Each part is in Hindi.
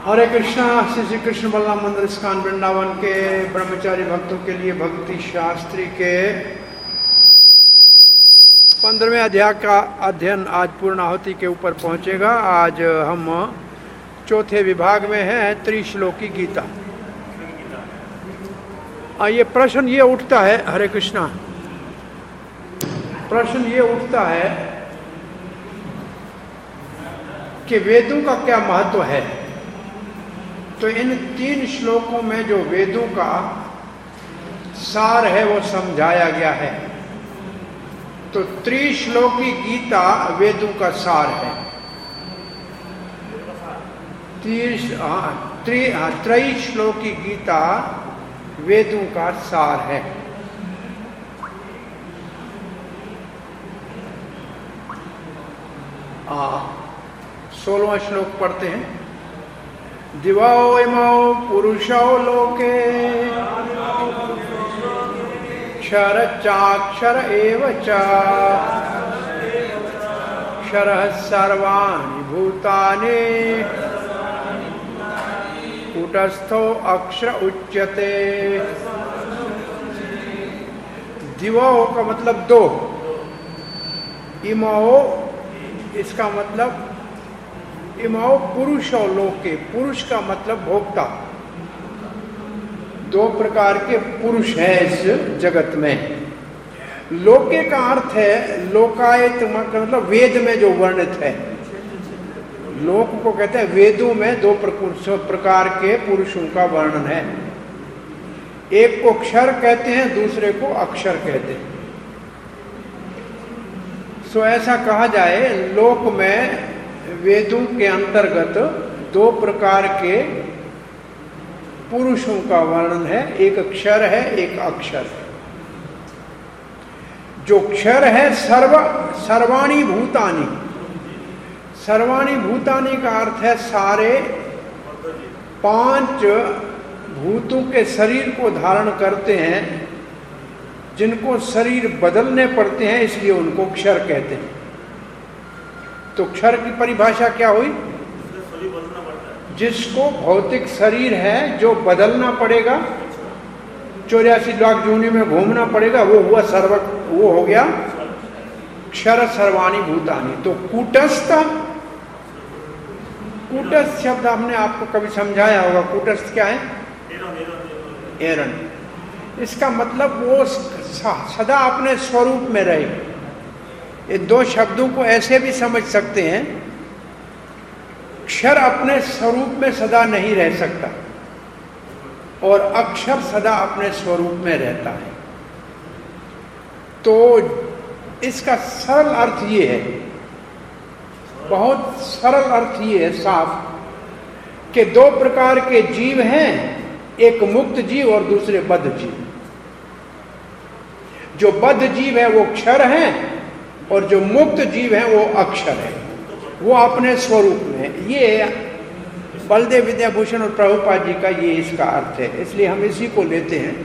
हरे कृष्णा। श्री कृष्ण बलराम मंदिर इस्कॉन वृंदावन के ब्रह्मचारी भक्तों के लिए भक्ति शास्त्री के 15वें अध्याय का अध्ययन आज पूर्णाहुति के ऊपर पहुंचेगा। आज हम चौथे विभाग में हैं, त्रिश्लोकी गीता। ये प्रश्न ये उठता है, हरे कृष्णा, प्रश्न ये उठता है कि वेदों का क्या महत्व है। तो इन 3 श्लोकों में जो वेदों का सार है वो समझाया गया है। तो त्रिश्लोकी गीता वेदों का सार है। त्रिश्लोकी गीता वेदों का सार है। आ 16वां श्लोक पढ़ते हैं। दिवो इमौ पुरुषो लोके क्षर चाक्षर एव च क्षरः सर्वाणि भूतानि कूटस्थो अक्षर उच्यते। दिवो का मतलब 2, इमौ इसका मतलब इमौ पुरुषो लोके, पुरुष का मतलब भोक्ता। 2 प्रकार के पुरुष हैं इस जगत में। लोके का अर्थ है लोकायत, मतलब वेद में जो वर्णित है। लोक को कहते हैं, वेदों में 2 प्रकार के पुरुषों का वर्णन है। एक को क्षर कहते हैं, दूसरे को अक्षर कहते हैं। सो ऐसा कहा जाए, लोक में वेदों के अंतर्गत 2 प्रकार के पुरुषों का वर्णन है। एक क्षर है, एक अक्षर है। जो क्षर है सर्वाणि भूतानि। सर्वाणि भूतानि का अर्थ है सारे 5 भूतों के शरीर को धारण करते हैं, जिनको शरीर बदलने पड़ते हैं, इसलिए उनको क्षर कहते हैं। तो क्षर की परिभाषा क्या हुई? जिसको भौतिक शरीर है जो बदलना पड़ेगा, 84 लाख जूनी में घूमना पड़ेगा, वो हुआ वो हो गया क्षर सर्वाणि भूतानि। तो कूटस्थ शब्द हमने आपको कभी समझाया होगा। कूटस्थ क्या है? एरन। इसका मतलब वो सदा अपने स्वरूप में रहे। ये 2 शब्दों को ऐसे भी समझ सकते हैं, क्षर अपने स्वरूप में सदा नहीं रह सकता और अक्षर सदा अपने स्वरूप में रहता है। तो इसका सरल अर्थ ये है, बहुत सरल अर्थ ये है साफ, कि 2 प्रकार के जीव हैं, एक मुक्त जीव और दूसरे बद्ध जीव। जो बद्ध जीव है वो क्षर है और जो मुक्त जीव है वो अक्षर है, वो अपने स्वरूप में। ये बलदेव विद्याभूषण और प्रभुपाद जी का ये इसका अर्थ है, इसलिए हम इसी को लेते हैं।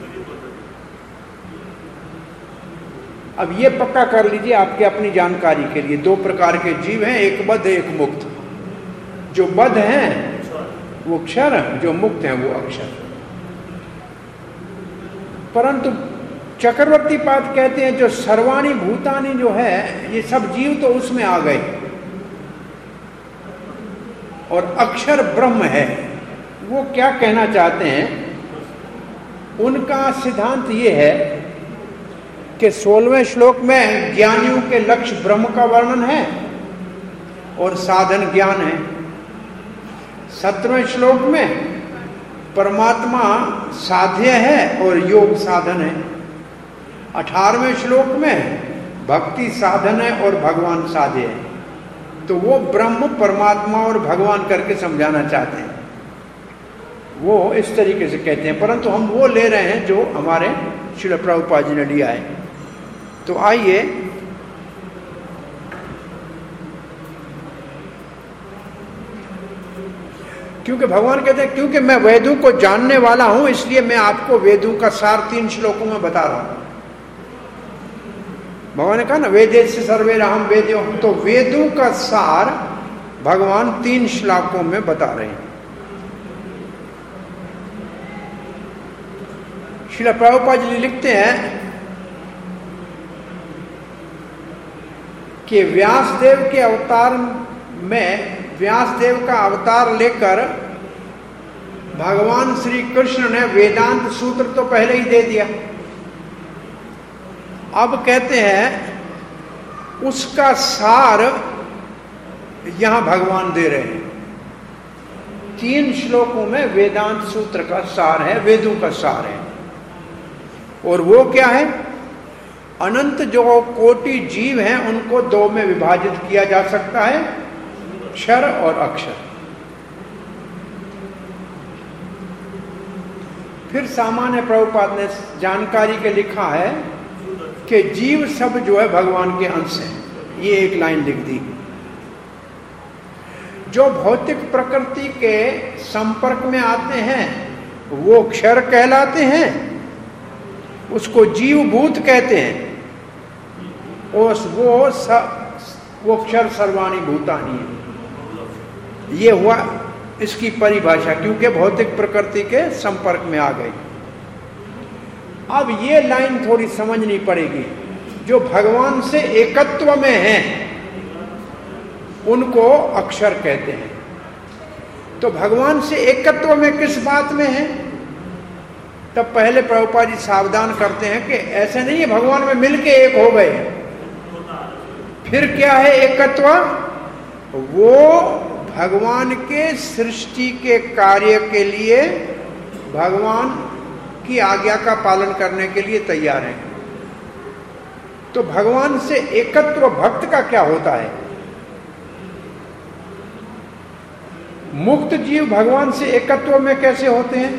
अब ये पक्का कर लीजिए आपकी अपनी जानकारी के लिए, 2 प्रकार के जीव हैं, एक बद्ध एक मुक्त। जो बद्ध हैं वो क्षर, जो मुक्त हैं वो अक्षर। परंतु चक्रवर्ती पाद कहते हैं जो सर्वाणि भूतानि जो है, ये सब जीव तो उसमें आ गए और अक्षर ब्रह्म है। वो क्या कहना चाहते हैं? उनका सिद्धांत ये है कि 16वें श्लोक में ज्ञानियों के लक्ष्य ब्रह्म का वर्णन है और साधन ज्ञान है। 17वें श्लोक में परमात्मा साध्य है और योग साधन है। 18वें श्लोक में भक्ति साधन है और भगवान साध्य है। तो वो ब्रह्म, परमात्मा और भगवान करके समझाना चाहते हैं, वो इस तरीके से कहते हैं। परंतु हम वो ले रहे हैं जो हमारे श्रील प्रभुपाद जी ने लिया है। तो आइए क्योंकि भगवान कहते हैं, क्योंकि मैं वेदों को जानने वाला हूं, इसलिए मैं आपको वेदों का सार 3 श्लोकों में बता रहा हूं। भगवान ने कहा ना, वेदे से सर्वे राम वेद्यो। तो वेदों का सार भगवान 3 श्लोकों में बता रहे हैं। श्रील प्रभुपाद जी लिखते हैं कि व्यासदेव के अवतार में, व्यासदेव का अवतार लेकर भगवान श्री कृष्ण ने वेदांत सूत्र तो पहले ही दे दिया। अब कहते हैं उसका सार यहां भगवान दे रहे हैं। 3 श्लोकों में वेदांत सूत्र का सार है, वेदों का सार है। और वो क्या है? अनंत जो कोटि जीव हैं उनको 2 में विभाजित किया जा सकता है, क्षर और अक्षर। फिर सामान्य प्रभुपाद ने जानकारी के लिखा है कि जीव सब जो है भगवान के अंश हैं। ये एक लाइन लिख दी। जो भौतिक प्रकृति के संपर्क में आते हैं वो क्षर कहलाते हैं, उसको जीव भूत कहते हैं। वो क्षर सर्वाणी भूतानी है। ये हुआ इसकी परिभाषा, क्योंकि भौतिक प्रकृति के संपर्क में आ गई। अब ये लाइन थोड़ी समझनी पड़ेगी। जो भगवान से एकत्व में हैं उनको अक्षर कहते हैं। तो भगवान से एकत्व में किस बात में है? तब पहले प्रभुपाद जी सावधान करते हैं कि ऐसे नहीं है भगवान में मिलके एक हो गए। फिर क्या है एकत्व? वो भगवान के सृष्टि के कार्य के लिए भगवान की आज्ञा का पालन करने के लिए तैयार हैं। तो भगवान से एकत्व भक्त का क्या होता है? मुक्त जीव भगवान से एकत्व में कैसे होते हैं?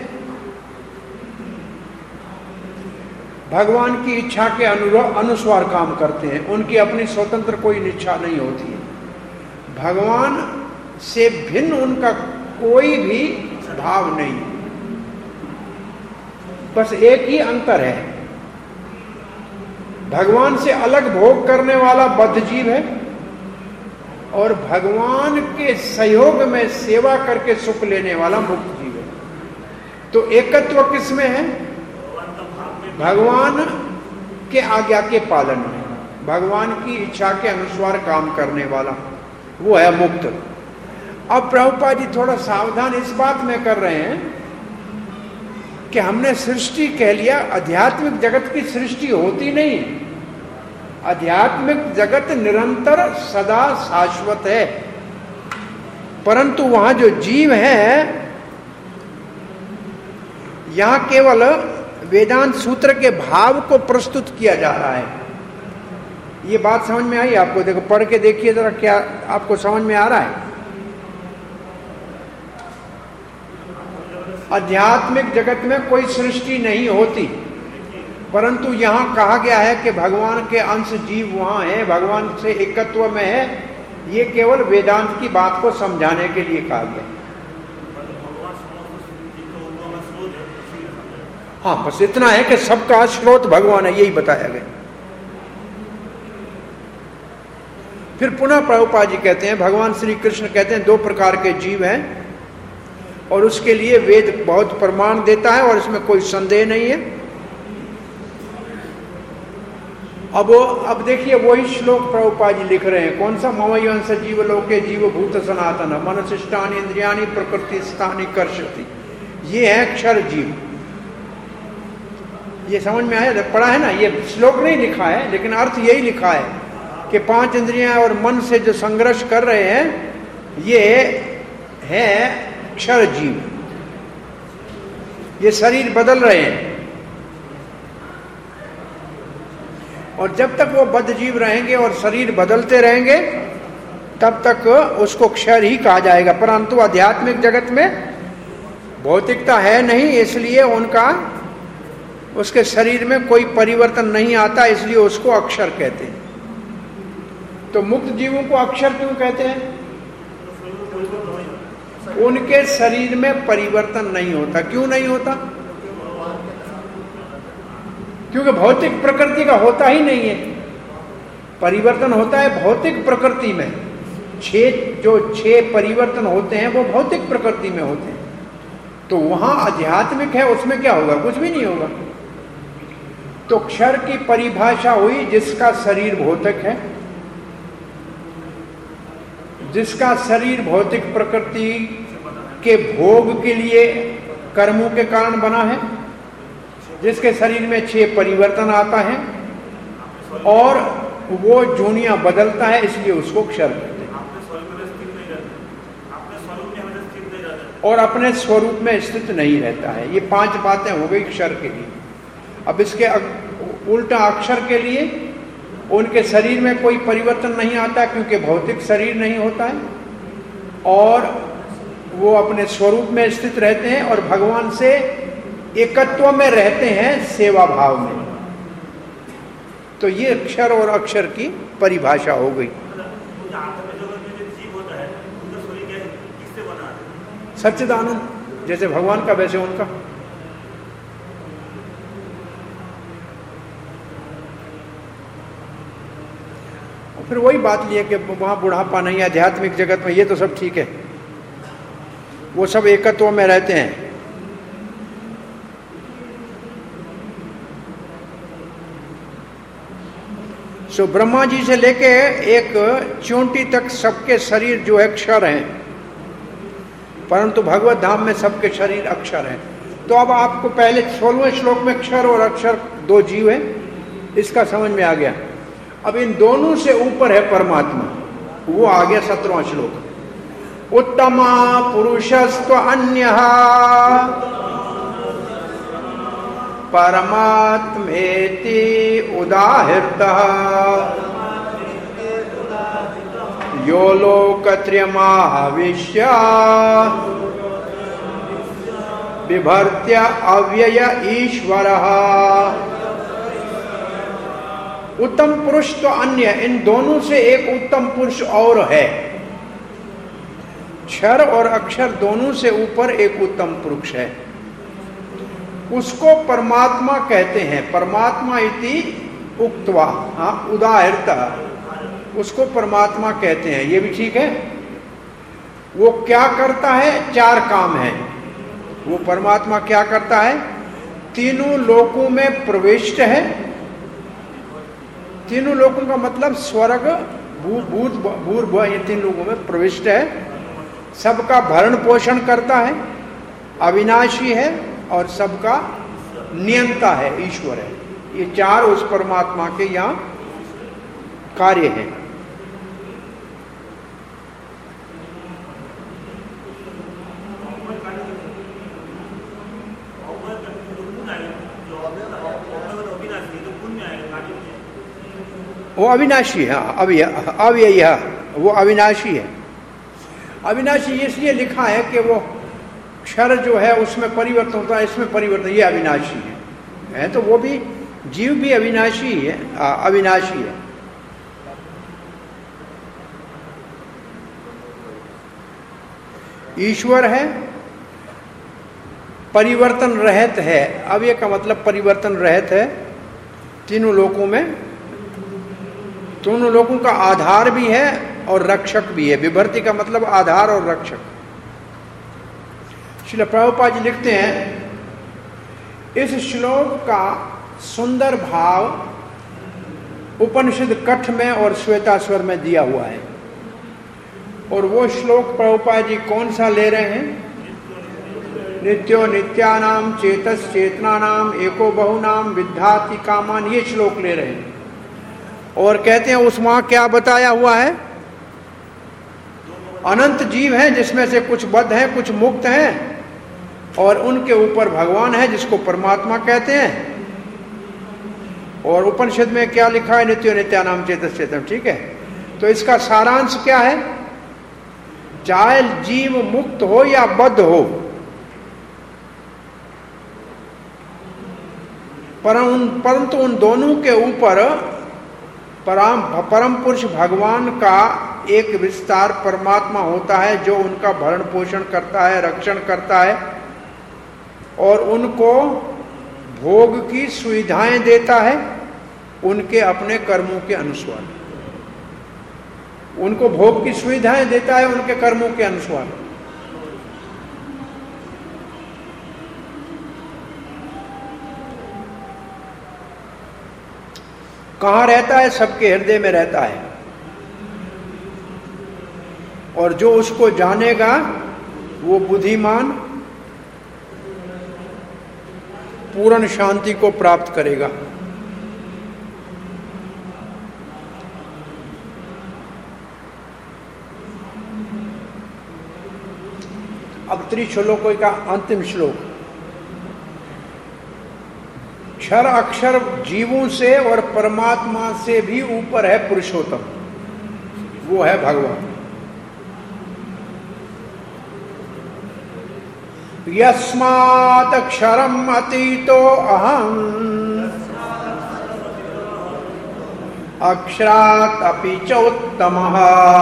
भगवान की इच्छा के अनुसार काम करते हैं। उनकी अपनी स्वतंत्र कोई इच्छा नहीं होती है। भगवान से भिन्न उनका कोई भी भाव नहीं। बस एक ही अंतर है, भगवान से अलग भोग करने वाला बद्ध जीव है और भगवान के सहयोग में सेवा करके सुख लेने वाला मुक्त जीव है। तो एकत्व किस में है? भगवान के आज्ञा के पालन में, भगवान की इच्छा के अनुसार काम करने वाला, वो है मुक्त। अब प्रभुपाद जी थोड़ा सावधान इस बात में कर रहे हैं कि हमने सृष्टि कह लिया, आध्यात्मिक जगत की सृष्टि होती नहीं। आध्यात्मिक जगत निरंतर सदा शाश्वत है, परंतु वहां जो जीव है यहां केवल वेदांत सूत्र के भाव को प्रस्तुत किया जा रहा है। ये बात समझ में आई आपको? देखो पढ़ के देखिए जरा, क्या आपको समझ में आ रहा है? आध्यात्मिक जगत में कोई सृष्टि नहीं होती, परंतु यहां कहा गया है कि भगवान के अंश जीव वहां है, भगवान से एकत्व में है। ये केवल वेदांत की बात को समझाने के लिए कहा गया। हाँ, बस इतना है कि सबका स्रोत भगवान है, यही बताया गया। फिर पुनः प्रभुपाद जी कहते हैं, भगवान श्री कृष्ण कहते हैं 2 प्रकार के जीव हैं और उसके लिए वेद बहुत प्रमाण देता है और इसमें कोई संदेह नहीं है। अब देखिए वही श्लोक प्रभुपाद जी लिख रहे हैं। कौन सा? ममयंस जीव लोके जीव भूत सनातन मनशिष्टानि इंद्रियाणि प्रकृति स्थानि कर्षति। ये है अक्षर जीव। ये समझ में आया? पढ़ा है ना? ये श्लोक नहीं लिखा है, लेकिन अर्थ यही लिखा है कि 5 इंद्रियां और मन से जो संघर्ष कर रहे हैं ये है अक्षर जीव। ये शरीर बदल रहे हैं और जब तक वो बद्ध जीव रहेंगे और शरीर बदलते रहेंगे तब तक उसको क्षर ही कहा जाएगा। परंतु आध्यात्मिक जगत में भौतिकता है नहीं, इसलिए उसके शरीर में कोई परिवर्तन नहीं आता, इसलिए उसको अक्षर कहते हैं। तो मुक्त जीवों को अक्षर क्यों कहते हैं? उनके शरीर में परिवर्तन नहीं होता। क्यों नहीं होता? क्योंकि भौतिक प्रकृति का होता ही नहीं है। परिवर्तन होता है भौतिक प्रकृति में। 6 परिवर्तन होते हैं वो भौतिक प्रकृति में होते हैं। तो वहां आध्यात्मिक है, उसमें क्या होगा? कुछ भी नहीं होगा। तो क्षर की परिभाषा हुई जिसका शरीर भौतिक है, जिसका शरीर भौतिक प्रकृति के भोग के लिए कर्मों के कारण बना है, जिसके शरीर में 6 परिवर्तन आता है और वो जोनियां बदलता है, इसलिए उसको क्षर कहते हैं। और अपने स्वरूप में स्थित नहीं रहता है। ये 5 बातें हो गई क्षर के लिए। अब इसके उल्टा अक्षर के लिए उनके शरीर में कोई परिवर्तन नहीं आता क्योंकि भौतिक शरीर नहीं होता है और वो अपने स्वरूप में स्थित रहते हैं और भगवान से एकत्व में रहते हैं, सेवा भाव में। तो ये क्षर और अक्षर की परिभाषा हो गई। सच्चिदानंद, जैसे भगवान का वैसे उनका। और फिर वही बात लिए कि वहां बुढ़ापा नहीं, आध्यात्मिक जगत में ये तो सब ठीक है, वो सब एकत्व में रहते हैं। सो ब्रह्मा जी से लेके एक चोंटी तक सबके शरीर जो है क्षर हैं, परंतु भगवत धाम में सबके शरीर अक्षर हैं। तो अब आपको पहले 16वें श्लोक में क्षर और अक्षर 2 जीव हैं, इसका समझ में आ गया। अब इन दोनों से ऊपर है परमात्मा, वो आ गया 17वां श्लोक। उत्तमा पुरुषस्त्व अन्यः परमात्मेति उदाहृतः यो लोकत्रयमाविश्य बिभर्त्य अव्यय ईश्वरः। उत्तम पुरुष तो अन्य, इन दोनों से एक उत्तम पुरुष और है। क्षर और अक्षर दोनों से ऊपर एक उत्तम पुरुष है, उसको परमात्मा कहते हैं। परमात्मा इति उक्त्वा, हाँ, उदाहृतः, उसको परमात्मा कहते हैं। ये भी ठीक है। वो क्या करता है? 4 काम है। वो परमात्मा क्या करता है? तीनों लोकों में प्रविष्ट है। तीनों लोकों का मतलब स्वर्ग, भूत, भूर्भुव, ये 3 लोकों में प्रविष्ट है। सबका भरण पोषण करता है, अविनाशी है और सबका नियंता है, ईश्वर है। ये 4 उस परमात्मा के यहाँ कार्य हैं। वो अविनाशी है, अव्ययी है, वो अविनाशी है। अविनाशी इसलिए लिखा है कि वो क्षर जो है उसमें परिवर्तन होता है, इसमें परिवर्तन, ये अविनाशी है। तो वो भी जीव भी अविनाशी है, अविनाशी है। ईश्वर है, परिवर्तन रहित है। अव्यय का मतलब परिवर्तन रहित है। तीनों लोकों में, दोनों लोगों का आधार भी है और रक्षक भी है। विभर्ति का मतलब आधार और रक्षक। श्रील प्रभुपाद जी लिखते हैं, इस श्लोक का सुंदर भाव उपनिषद कठ में और श्वेतास्वर में दिया हुआ है। और वो श्लोक प्रभुपाद जी कौन सा ले रहे हैं? नित्यो नित्यानाम चेतस चेतनानाम एको बहुनाम विद्धाति कामान, ये श्लोक ले रहे हैं। और कहते हैं उस वहां क्या बताया हुआ है? अनंत जीव हैं जिसमें से कुछ बद्ध हैं, कुछ मुक्त हैं, और उनके ऊपर भगवान है जिसको परमात्मा कहते हैं। और उपनिषद में क्या लिखा है? नित्यो नित्यानाम चेतस चेतन। ठीक है, तो इसका सारांश क्या है? चाहे जीव मुक्त हो या बद्ध हो, परंतु उन दोनों के ऊपर परम पुरुष भगवान का एक विस्तार परमात्मा होता है जो उनका भरण पोषण करता है, रक्षण करता है और उनको भोग की सुविधाएं देता है उनके अपने कर्मों के अनुसार। उनको भोग की सुविधाएं देता है उनके कर्मों के अनुसार। कहाँ रहता है? सबके हृदय में रहता है। और जो उसको जानेगा वो बुद्धिमान पूर्ण शांति को प्राप्त करेगा। अब त्रिश्लोकों का अंतिम श्लोक। क्षर अक्षर जीवों से और परमात्मा से भी ऊपर है पुरुषोत्तम, वो है भगवान। यस्मात् अक्षरम अतीतो अहम् अक्षरात् अपि च उत्तमः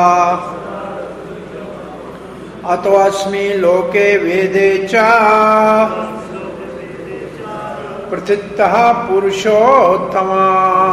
अतोऽस्मि लोके वेदे च प्रथितः पुरुषोत्तमा।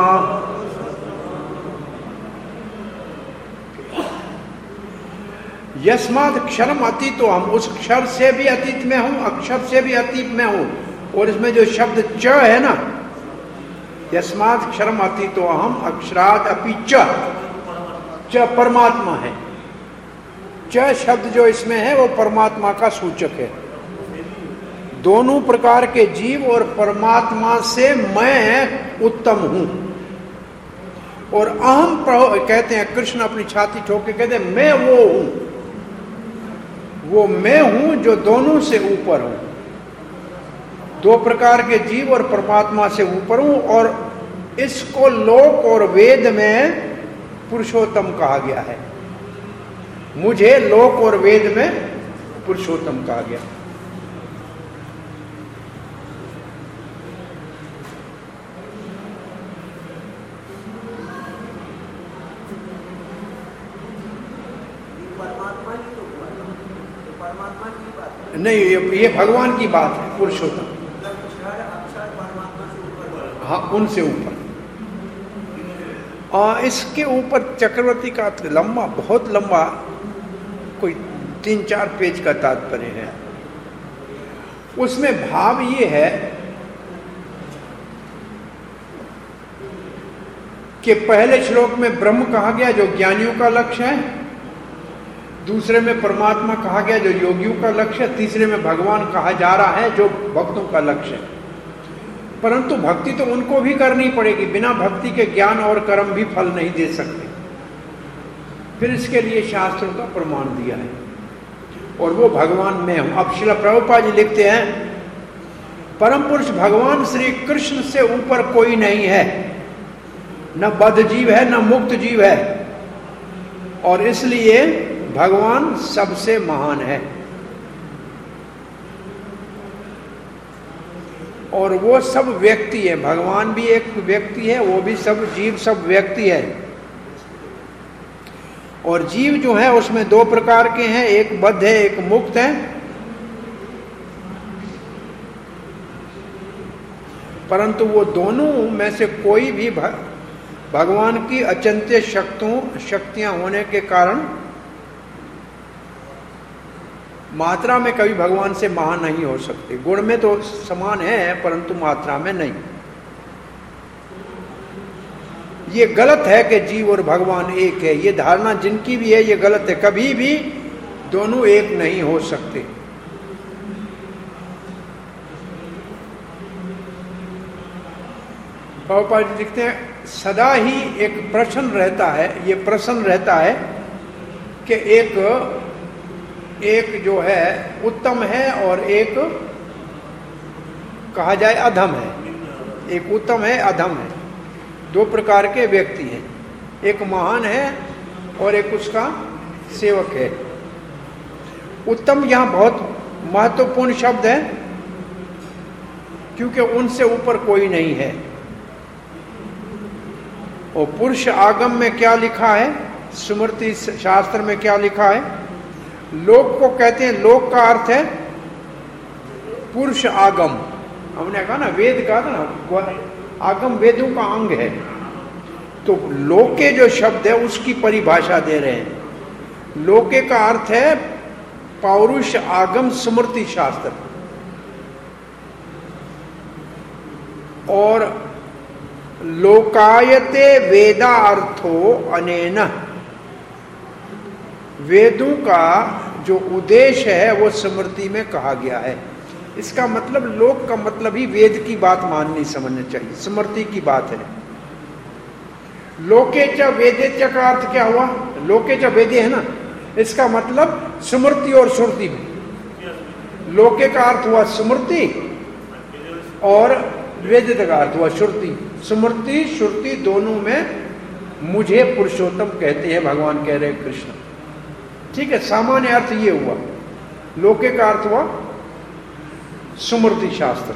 यस्मात् अक्षरम अतीतो हम, उस क्षर से भी अतीत में हूं, अक्षर से भी अतीत में हूं। और इसमें जो शब्द च है ना, यस्मात् अक्षरम अतीतो हम अक्षरात् अपि च परमात्मा है। च शब्द जो इसमें है वो परमात्मा का सूचक है। दोनों प्रकार के जीव और परमात्मा से मैं उत्तम हूं। और अहम कहते हैं, कृष्ण अपनी छाती ठोक के कहते हैं मैं वो हूं, वो मैं हूं जो दोनों से ऊपर हूं। दो प्रकार के जीव और परमात्मा से ऊपर हूं। और इसको लोक और वेद में पुरुषोत्तम कहा गया है। मुझे लोक और वेद में पुरुषोत्तम कहा गया। नहीं, ये भगवान की बात है, पुरुषोत्तम। हाँ, उनसे ऊपर। इसके ऊपर चक्रवर्ती का लंबा, बहुत लंबा, कोई 3-4 पेज का तात्पर्य है। उसमें भाव ये है कि पहले श्लोक में ब्रह्म कहा गया जो ज्ञानियों का लक्ष्य है, दूसरे में परमात्मा कहा गया जो योगियों का लक्ष्य है, तीसरे में भगवान कहा जा रहा है जो भक्तों का लक्ष्य है। परंतु भक्ति तो उनको भी करनी पड़ेगी, बिना भक्ति के ज्ञान और कर्म भी फल नहीं दे सकते। फिर इसके लिए शास्त्रों का प्रमाण दिया है, और वो भगवान में हूं। अब श्रील प्रभुपाद जी लिखते हैं, परम पुरुष भगवान श्री कृष्ण से ऊपर कोई नहीं है, न बद्ध जीव है न मुक्त जीव है, और इसलिए भगवान सबसे महान है। और वो सब व्यक्ति है, भगवान भी एक व्यक्ति है, वो भी सब जीव सब व्यक्ति है। और जीव जो है उसमें 2 प्रकार के हैं, एक बद्ध है एक मुक्त है। परंतु वो दोनों में से कोई भी भगवान की अचिंत्य शक्तियां होने के कारण मात्रा में कभी भगवान से महान नहीं हो सकते। गुण में तो समान है परंतु मात्रा में नहीं। ये गलत है कि जीव और भगवान एक है, ये धारणा जिनकी भी है ये गलत है। कभी भी दोनों एक नहीं हो सकते। प्रभुपाद जी लिखते हैं, सदा ही एक प्रश्न रहता है, ये प्रश्न रहता है कि एक जो है उत्तम है और एक कहा जाए अधम है। एक उत्तम है, अधम है, 2 प्रकार के व्यक्ति हैं। एक महान है और एक उसका सेवक है। उत्तम यहाँ बहुत महत्वपूर्ण शब्द है, क्योंकि उनसे ऊपर कोई नहीं है। और पुरुष आगम में क्या लिखा है, स्मृति शास्त्र में क्या लिखा है? लोक को कहते हैं, लोक का अर्थ है पुरुष आगम। हमने कहा ना, वेद का था ना, आगम वेदों का अंग है। तो लोके जो शब्द है उसकी परिभाषा दे रहे हैं। लोके का अर्थ है पौरुष आगम स्मृति शास्त्र। और लोकायते वेदार्थो अनेन, वेदों का जो उद्देश्य है वो स्मृति में कहा गया है। इसका मतलब लोक का मतलब ही वेद की बात माननी समझनी चाहिए, स्मृति की बात है। लोके च वेदे च का अर्थ क्या हुआ? लोके च वेदे है ना, इसका मतलब स्मृति और श्रुति में। लोके का अर्थ हुआ स्मृति और वेद का अर्थ हुआ श्रुति। स्मृति श्रुति दोनों में मुझे पुरुषोत्तम कहते हैं, भगवान कह रहे कृष्ण। ठीक है, सामान्य अर्थ ये हुआ। लोके का अर्थ हुआ स्मृति शास्त्र।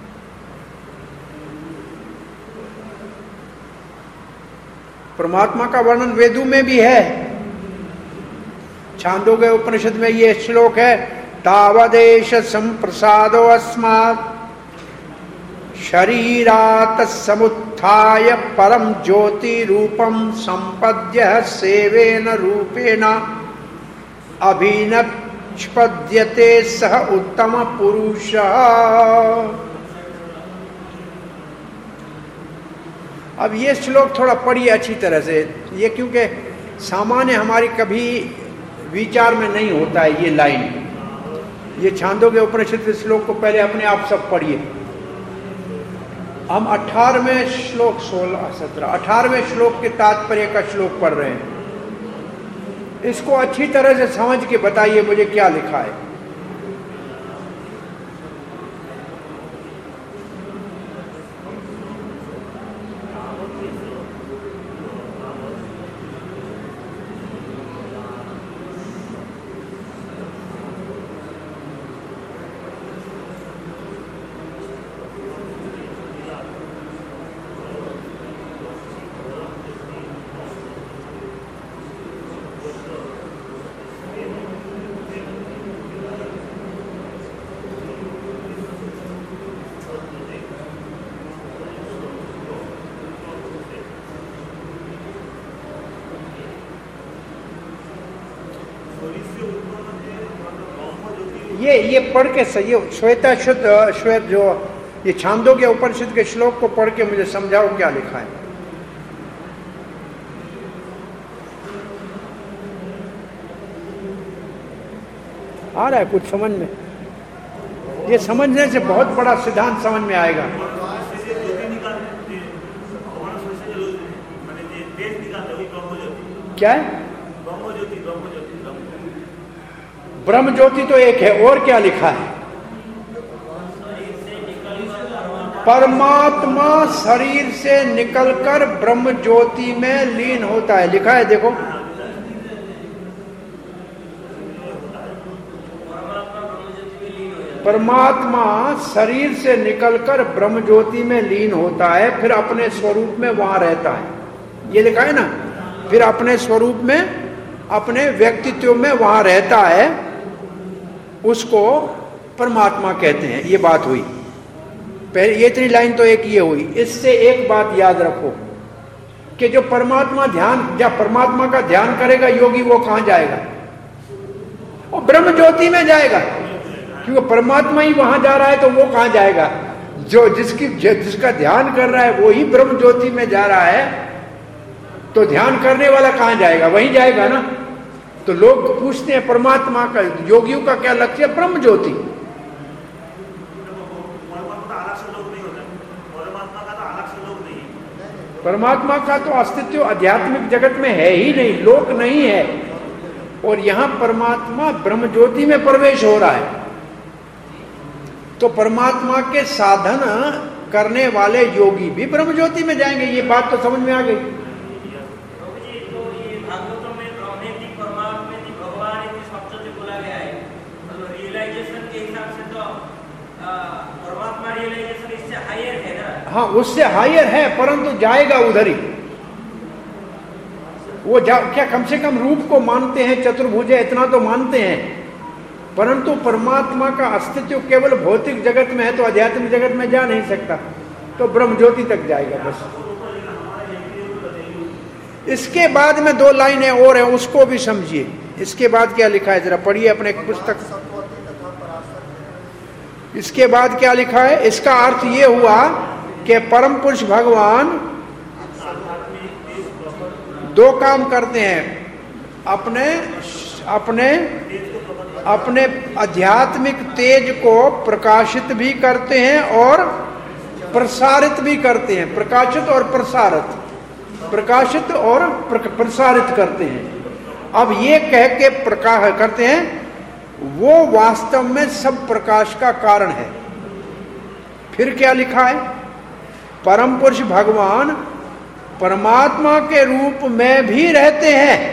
परमात्मा का वर्णन वेदों में भी है। छांदोग्य उपनिषद में ये श्लोक है, तावदेश संप्रसादो अस्मात् शरीरात समुत्थाय परम ज्योति रूपम संपद्य सेवेन रूपेण अभिनक्षपद्यते सह उत्तम पुरुष। अब ये श्लोक थोड़ा पढ़िए अच्छी तरह से, ये क्योंकि सामान्य हमारी कभी विचार में नहीं होता है ये लाइन। ये छांदोग्य उपनिषद के श्लोक को पहले अपने आप सब पढ़िए। हम 18वें श्लोक 18वें श्लोक के तात्पर्य का श्लोक पढ़ रहे हैं। इसको अच्छी तरह से समझ के बताइए मुझे क्या लिखा है। ये पढ़ के सही, श्वेता शुद्ध श्वेत जो ये छांदोग्य उपनिषद के श्लोक को पढ़ के मुझे समझाओ क्या लिखा है। आ रहा है कुछ समझ में? ये समझने से बहुत बड़ा सिद्धांत समझ में आएगा। क्या है? ब्रह्म ज्योति तो एक है, और क्या लिखा है? परमात्मा शरीर से निकलकर ब्रह्म ज्योति में लीन होता है, लिखा है देखो। परमात्मा शरीर से निकलकर ब्रह्म ज्योति में लीन होता है, फिर अपने स्वरूप में वहां रहता है, ये लिखा है ना। फिर अपने स्वरूप में अपने व्यक्तित्व में वहां रहता है, उसको परमात्मा कहते हैं। ये बात हुई पहले, ये इतनी लाइन तो एक ये हुई। इससे एक बात याद रखो कि जो परमात्मा जब परमात्मा का ध्यान करेगा योगी, वो कहां जाएगा? और ब्रह्म ज्योति में जाएगा, क्योंकि परमात्मा ही वहां जा रहा है, तो वो कहां जाएगा? जो जिसका ध्यान कर रहा है वो ही ब्रह्म ज्योति में जा रहा है, तो ध्यान करने वाला कहां जाएगा? वहीं जाएगा ना। तो लोग पूछते हैं परमात्मा का, योगियों का क्या लक्ष्य है? ब्रह्म ज्योति। परमात्मा का तो अस्तित्व आध्यात्मिक जगत में है ही नहीं, लोक नहीं है। और यहां परमात्मा ब्रह्म ज्योति में प्रवेश हो रहा है, तो परमात्मा के साधन करने वाले योगी भी ब्रह्म ज्योति में जाएंगे। ये बात तो समझ में आ गई। हाँ, उससे हायर है, परंतु जाएगा उधर ही। वो क्या कम से कम रूप को मानते हैं, चतुर्भुज है इतना तो मानते हैं, परंतु परमात्मा का अस्तित्व केवल भौतिक जगत में है, तो आध्यात्मिक जगत में जा नहीं सकता, तो ब्रह्म ज्योति तक जाएगा बस। इसके बाद में 2 लाइनें और हैं, उसको भी समझिए। इसके बाद क्या लिखा है, जरा पढ़िए अपने पुस्तक। इसके बाद क्या लिखा है? इसका अर्थ ये हुआ कि परम पुरुष भगवान दो काम करते हैं, अपने आध्यात्मिक तेज को प्रकाशित भी करते हैं और प्रसारित भी करते हैं। प्रकाशित और प्रसारित करते हैं। अब ये कह के प्रकाश करते हैं, वो वास्तव में सब प्रकाश का कारण है। फिर क्या लिखा है? परम पुरुष भगवान परमात्मा के रूप में भी रहते हैं।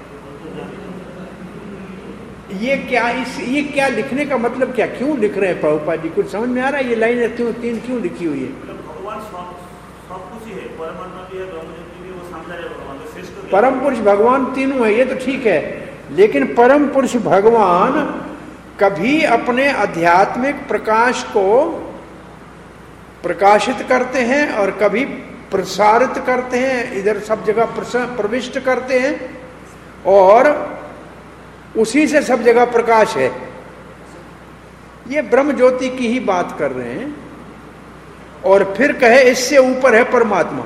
ये क्या लिखने का मतलब क्या, क्यों लिख रहे हैं प्रभुपाद जी? कुछ समझ में आ रहा है? ये लाइन तीन क्यों लिखी हुई है? भगवान सब कुछ ही है, परमात्मा भी है, ब्रह्म भी, वो सामने भगवान परम पुरुष भगवान तीनों है, ये तो ठीक है, लेकिन परम पुरुष भगवान कभी अपने आध्यात्मिक प्रकाश को प्रकाशित करते हैं और कभी प्रसारित करते हैं, इधर सब जगह प्रविष्ट करते हैं, और उसी से सब जगह प्रकाश है। ये ब्रह्म ज्योति की ही बात कर रहे हैं। और फिर कहे इससे ऊपर है परमात्मा,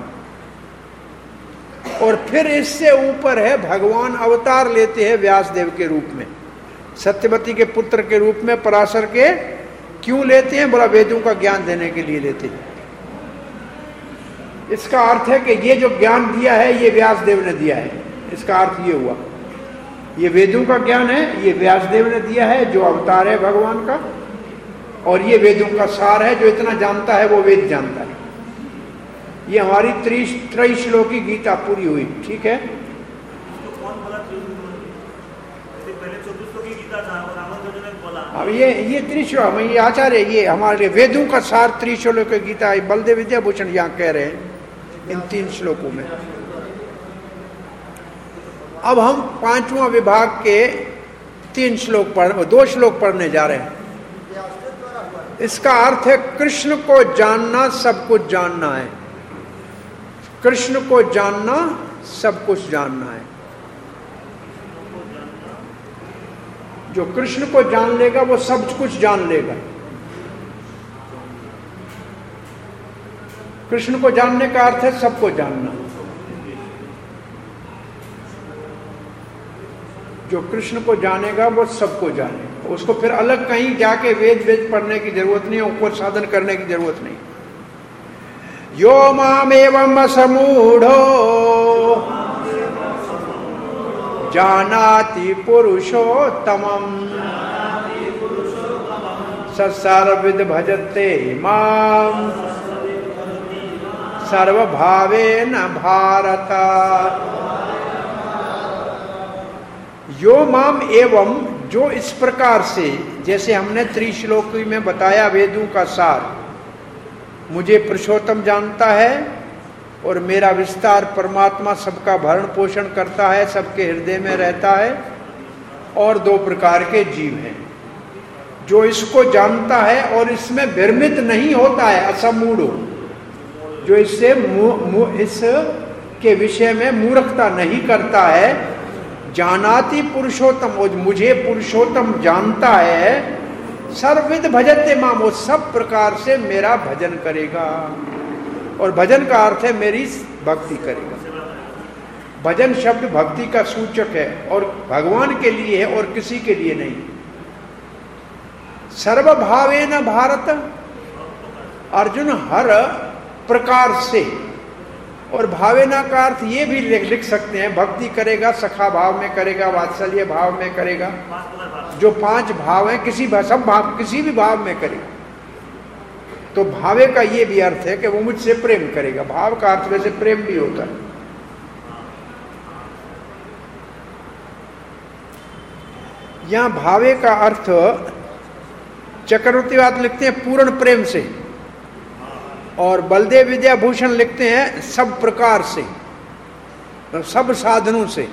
और फिर इससे ऊपर है भगवान अवतार लेते हैं व्यासदेव के रूप में, सत्यवती के पुत्र के रूप में पराशर के। क्यों लेते हैं? बोला वेदों का ज्ञान देने के लिए लेते हैं। इसका अर्थ है कि ये जो ज्ञान दिया है ये व्यासदेव ने दिया है। इसका अर्थ ये हुआ, ये वेदों का ज्ञान है, ये व्यासदेव ने दिया है जो अवतार है भगवान का, और ये वेदों का सार है। जो इतना जानता है वो वेद जानता है। ये हमारी त्रैश्लोकी गीता पूरी हुई, ठीक है। अब ये त्रिश्लोक, ये आचार्य, ये हमारे वेदों का सार त्रिश्लोक गीता, बलदेव विद्याभूषण यहाँ कह रहे हैं इन 3 श्लोकों में। अब हम 5वां विभाग के 2 श्लोक पढ़ने जा रहे हैं। इसका अर्थ है कृष्ण को जानना सब कुछ जानना है। कृष्ण को जानना सब कुछ जानना है। जो कृष्ण को जान लेगा वो सब कुछ जान लेगा। कृष्ण को जानने का अर्थ है सबको जानना। जो कृष्ण को जानेगा वो सबको जानेगा। उसको फिर अलग कहीं जाके वेद पढ़ने की जरूरत नहीं, ऊपर साधन करने की जरूरत नहीं। यो मामेवं समूढ़ो जानाति पुरुषोत्तमं स सर्वविद भजते मां सर्वभावेन भारत। यो माम एवं, जो इस प्रकार से, जैसे हमने त्रिश्लोकी में बताया वेदों का सार, मुझे पुरुषोत्तम जानता है और मेरा विस्तार परमात्मा सबका भरण पोषण करता है, सबके हृदय में रहता है, और 2 प्रकार के जीव हैं। जो इसको जानता है और इसमें भ्रमित नहीं होता है, असमूढ़, जो इससे इसके विषय में मूर्खता नहीं करता है, जानाति पुरुषोत्तम, और मुझे पुरुषोत्तम जानता है, सर्वविद भजते माम, वो सब प्रकार से मेरा भजन करेगा। और भजन का अर्थ है मेरी भक्ति करेगा। भजन शब्द भक्ति का सूचक है और भगवान के लिए है और किसी के लिए नहीं। सर्वभावेन भारत, अर्जुन हर प्रकार से, और भावेना का अर्थ ये भी लिख सकते हैं, भक्ति करेगा, सखा भाव में करेगा, वात्सल्य भाव में करेगा, जो 5 भाव हैं, किसी भी भाव में करेगा। तो भावे का ये भी अर्थ है कि वो मुझसे प्रेम करेगा। भाव का अर्थ वैसे प्रेम भी होता है। यहां भावे का अर्थ चक्रवर्तीवाद लिखते हैं पूर्ण प्रेम से, और बलदेव विद्याभूषण लिखते हैं सब प्रकार से, सब साधनों से।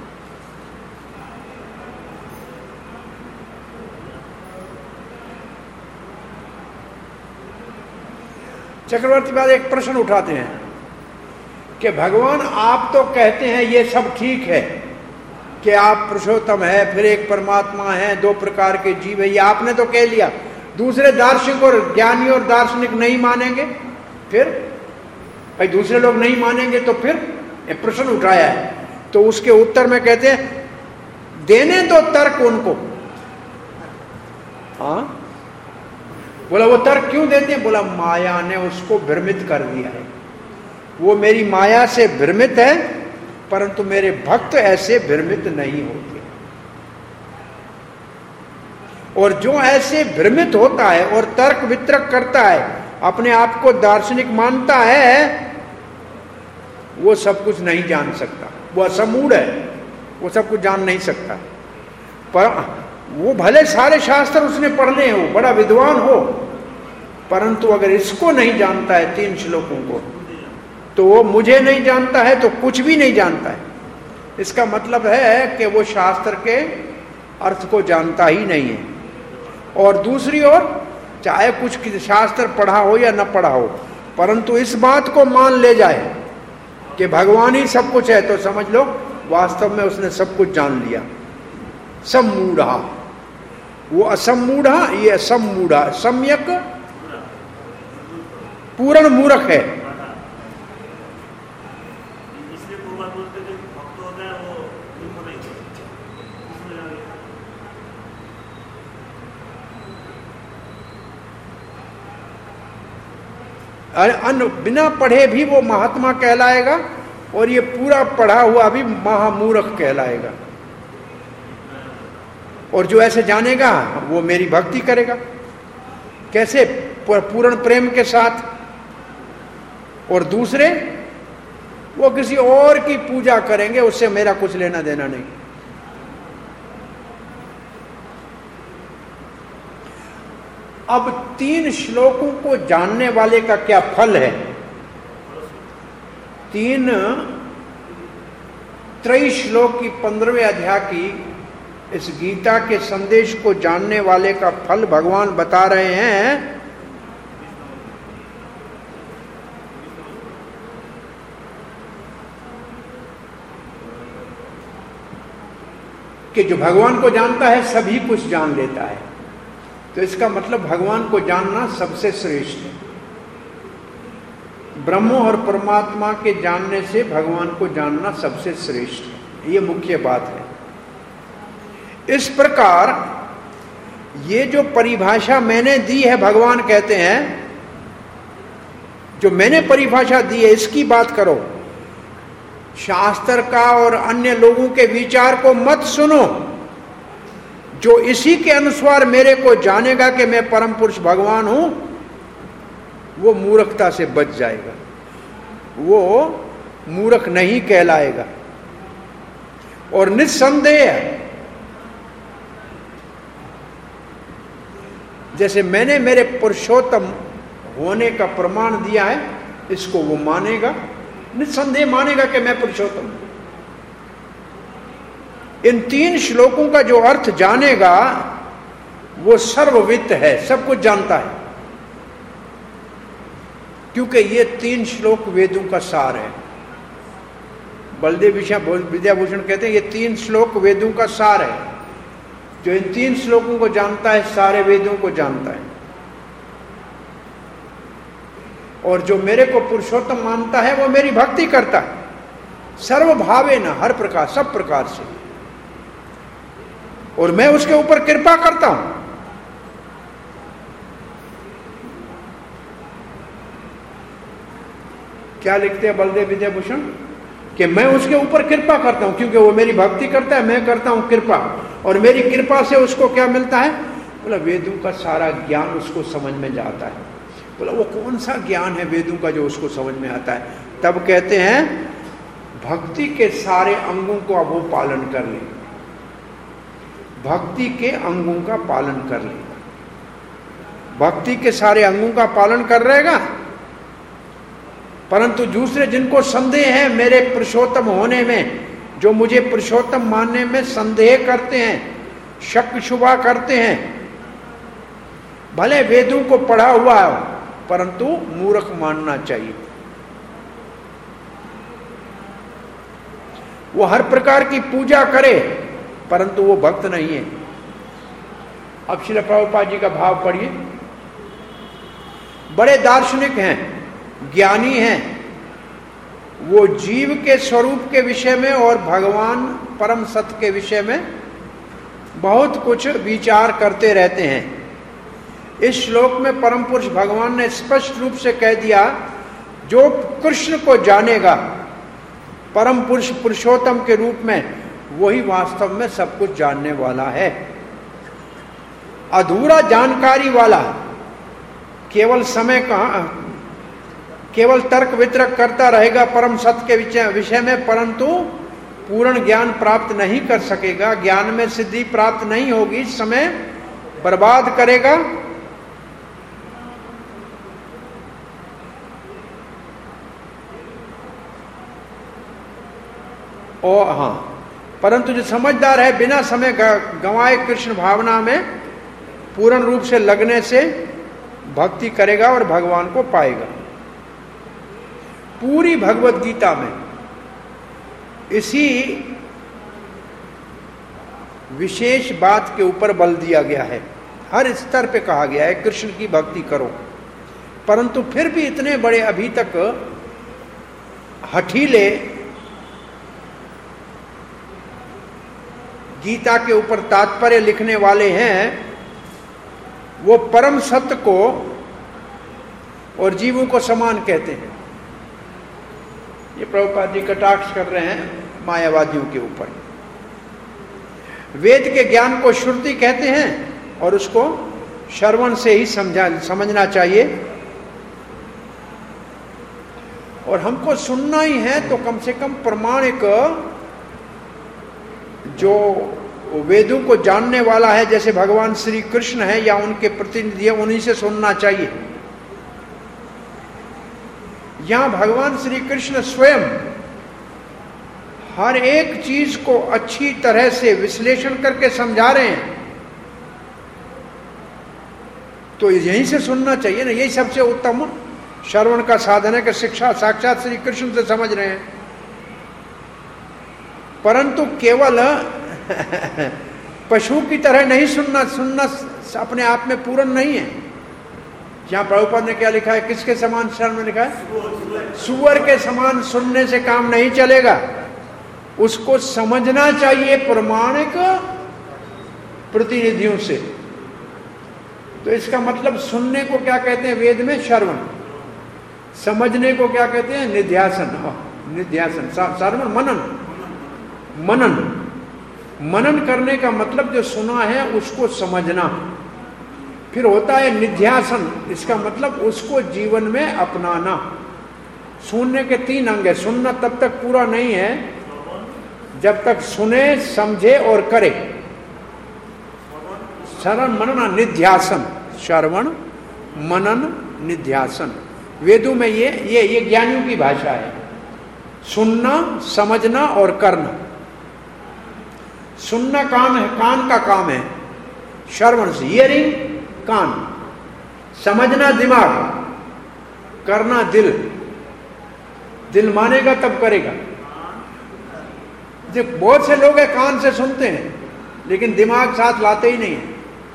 चक्रवर्तीवाद एक प्रश्न उठाते हैं कि भगवान आप तो कहते हैं ये सब ठीक है कि आप पुरुषोत्तम है, फिर एक परमात्मा है, 2 प्रकार के जीव है, ये आपने तो कह लिया। दूसरे दार्शनिक और ज्ञानी और दार्शनिक नहीं मानेंगे? फिर भाई दूसरे लोग नहीं मानेंगे तो फिर एक प्रश्न उठाया है, तो उसके उत्तर में कहते हैं देने दो तर्क उनको। हाँ, बोला वो तर्क क्यों देते हैं? बोला माया ने उसको भ्रमित कर दिया है, वो मेरी माया से भ्रमित है, परंतु मेरे भक्त ऐसे भ्रमित नहीं होते। और जो ऐसे भ्रमित होता है और तर्क वितर्क करता है, अपने आप को दार्शनिक मानता है, वो सब कुछ नहीं जान सकता, वो असमूढ़ है, वो सब कुछ जान नहीं सकता। पर वो भले सारे शास्त्र उसने पढ़ने हो, बड़ा विद्वान हो, परंतु अगर इसको नहीं जानता है 3 श्लोकों को, तो वो मुझे नहीं जानता है तो कुछ भी नहीं जानता है। इसका मतलब है कि वो शास्त्र के अर्थ को जानता ही नहीं है। और दूसरी ओर चाहे कुछ शास्त्र पढ़ा हो या न पढ़ा हो, परंतु इस बात को मान ले जाए कि भगवान ही सब कुछ है, तो समझ लो वास्तव में उसने सब कुछ जान लिया। सम्मूढ़ा, वो असम्मूढ़ा, ये असम्मूढ़ा, सम्यक पूर्ण मूर्ख है। बिना पढ़े भी वो महात्मा कहलाएगा, और ये पूरा पढ़ा हुआ भी महामूर्ख कहलाएगा। और जो ऐसे जानेगा वो मेरी भक्ति करेगा। कैसे? पूर्ण प्रेम के साथ। और दूसरे वो किसी और की पूजा करेंगे, उससे मेरा कुछ लेना देना नहीं। अब 3 श्लोकों को जानने वाले का क्या फल है? 3 त्रय श्लोक की 15वें अध्याय की इस गीता के संदेश को जानने वाले का फल भगवान बता रहे हैं कि जो भगवान को जानता है सभी कुछ जान लेता है। तो इसका मतलब भगवान को जानना सबसे श्रेष्ठ है। ब्रह्म और परमात्मा के जानने से भगवान को जानना सबसे श्रेष्ठ है, ये मुख्य बात है। इस प्रकार ये जो परिभाषा मैंने दी है, भगवान कहते हैं जो मैंने परिभाषा दी है इसकी बात करो, शास्त्र का और अन्य लोगों के विचार को मत सुनो। जो इसी के अनुसार मेरे को जानेगा कि मैं परम पुरुष भगवान हूं, वो मूर्खता से बच जाएगा, वो मूर्ख नहीं कहलाएगा। और निस्संदेह जैसे मैंने मेरे पुरुषोत्तम होने का प्रमाण दिया है, इसको वो मानेगा, निस्संदेह मानेगा कि मैं पुरुषोत्तम हूं। इन 3 श्लोकों का जो अर्थ जानेगा वो सर्ववित्त है, सब कुछ जानता है, क्योंकि ये 3 श्लोक वेदों का सार है। बलदेव विद्याभूषण कहते हैं ये 3 श्लोक वेदों का सार है। जो इन 3 श्लोकों को जानता है सारे वेदों को जानता है। और जो मेरे को पुरुषोत्तम मानता है वो मेरी भक्ति करता है, सर्वभावेन, हर प्रकार, सब प्रकार से। और मैं उसके ऊपर कृपा करता हूं। क्या लिखते हैं बलदेव विद्याभूषण? कि मैं उसके ऊपर कृपा करता हूं, क्योंकि वो मेरी भक्ति करता है, मैं करता हूं कृपा। और मेरी कृपा से उसको क्या मिलता है? बोला वेदों का सारा ज्ञान उसको समझ में जाता है। बोला वो कौन सा ज्ञान है वेदों का जो उसको समझ में आता है? तब कहते हैं भक्ति के सारे अंगों को अब वो पालन कर ले, भक्ति के अंगों का पालन कर लेगा, भक्ति के सारे अंगों का पालन कर रहेगा। परंतु दूसरे जिनको संदेह है मेरे पुरुषोत्तम होने में, जो मुझे पुरुषोत्तम मानने में संदेह करते हैं, शक शुबा करते हैं, भले वेदों को पढ़ा हुआ हो परंतु मूर्ख मानना चाहिए। वो हर प्रकार की पूजा करे परंतु वो भक्त नहीं है। अब श्रील प्रभुपाद जी का भाव पढ़िए। बड़े दार्शनिक हैं, ज्ञानी हैं वो जीव के स्वरूप के विषय में और भगवान परम सत्य के विषय में बहुत कुछ विचार करते रहते हैं। इस श्लोक में परम पुरुष भगवान ने स्पष्ट रूप से कह दिया, जो कृष्ण को जानेगा परम पुरुष पुरुषोत्तम के रूप में, वही वास्तव में सब कुछ जानने वाला है। अधूरा जानकारी वाला केवल केवल तर्क वितर्क करता रहेगा परम सत्य के विषय में, परंतु पूर्ण ज्ञान प्राप्त नहीं कर सकेगा, ज्ञान में सिद्धि प्राप्त नहीं होगी, समय बर्बाद करेगा। और हाँ, परंतु जो समझदार है बिना समय गंवाए कृष्ण भावना में पूर्ण रूप से लगने से भक्ति करेगा और भगवान को पाएगा। पूरी भगवत गीता में इसी विशेष बात के ऊपर बल दिया गया है। हर स्तर पे कहा गया है कृष्ण की भक्ति करो, परंतु फिर भी इतने बड़े अभी तक हठीले गीता के ऊपर तात्पर्य लिखने वाले हैं, वो परम सत्य को और जीवों को समान कहते हैं। ये प्रभुपाद जी कटाक्ष कर रहे हैं मायावादियों के ऊपर। वेद के ज्ञान को श्रुति कहते हैं और उसको श्रवण से ही समझना चाहिए, और हमको सुनना ही है तो कम से कम प्रमाणिक जो वेदों को जानने वाला है, जैसे भगवान श्री कृष्ण है या उनके प्रतिनिधि है, उन्हीं से सुनना चाहिए। यहां भगवान श्री कृष्ण स्वयं हर एक चीज को अच्छी तरह से विश्लेषण करके समझा रहे हैं, तो यहीं से सुनना चाहिए ना। यही सबसे उत्तम श्रवण का साधन है कि शिक्षा साक्षात श्री कृष्ण से समझ रहे हैं। परंतु केवल पशु की तरह नहीं सुनना अपने आप में पूर्ण नहीं है। जहां प्रभुपाद ने क्या लिखा है, किसके समान शरण में लिखा है, सुअर के समान सुनने से काम नहीं चलेगा, उसको समझना चाहिए प्रमाणिक प्रतिनिधियों से। तो इसका मतलब सुनने को क्या कहते हैं वेद में, श्रवण। समझने को क्या कहते हैं, निध्यासन। निध्यासन श्रवण मनन करने का मतलब जो सुना है उसको समझना। फिर होता है निध्यासन, इसका मतलब उसको जीवन में अपनाना। सुनने के 3 अंग है। सुनना तब तक पूरा नहीं है जब तक सुने, समझे और करे। श्रवण मनन निध्यासन, श्रवण मनन निध्यासन। वेदों में ये ज्ञानियों की भाषा है, सुनना, समझना और करना। सुनना कान है, कान का काम है, श्रवण से, हियरिंग कान, समझना दिमाग, करना दिल। दिल मानेगा तब करेगा। जो बहुत से लोग हैं कान से सुनते हैं लेकिन दिमाग साथ लाते ही नहीं है,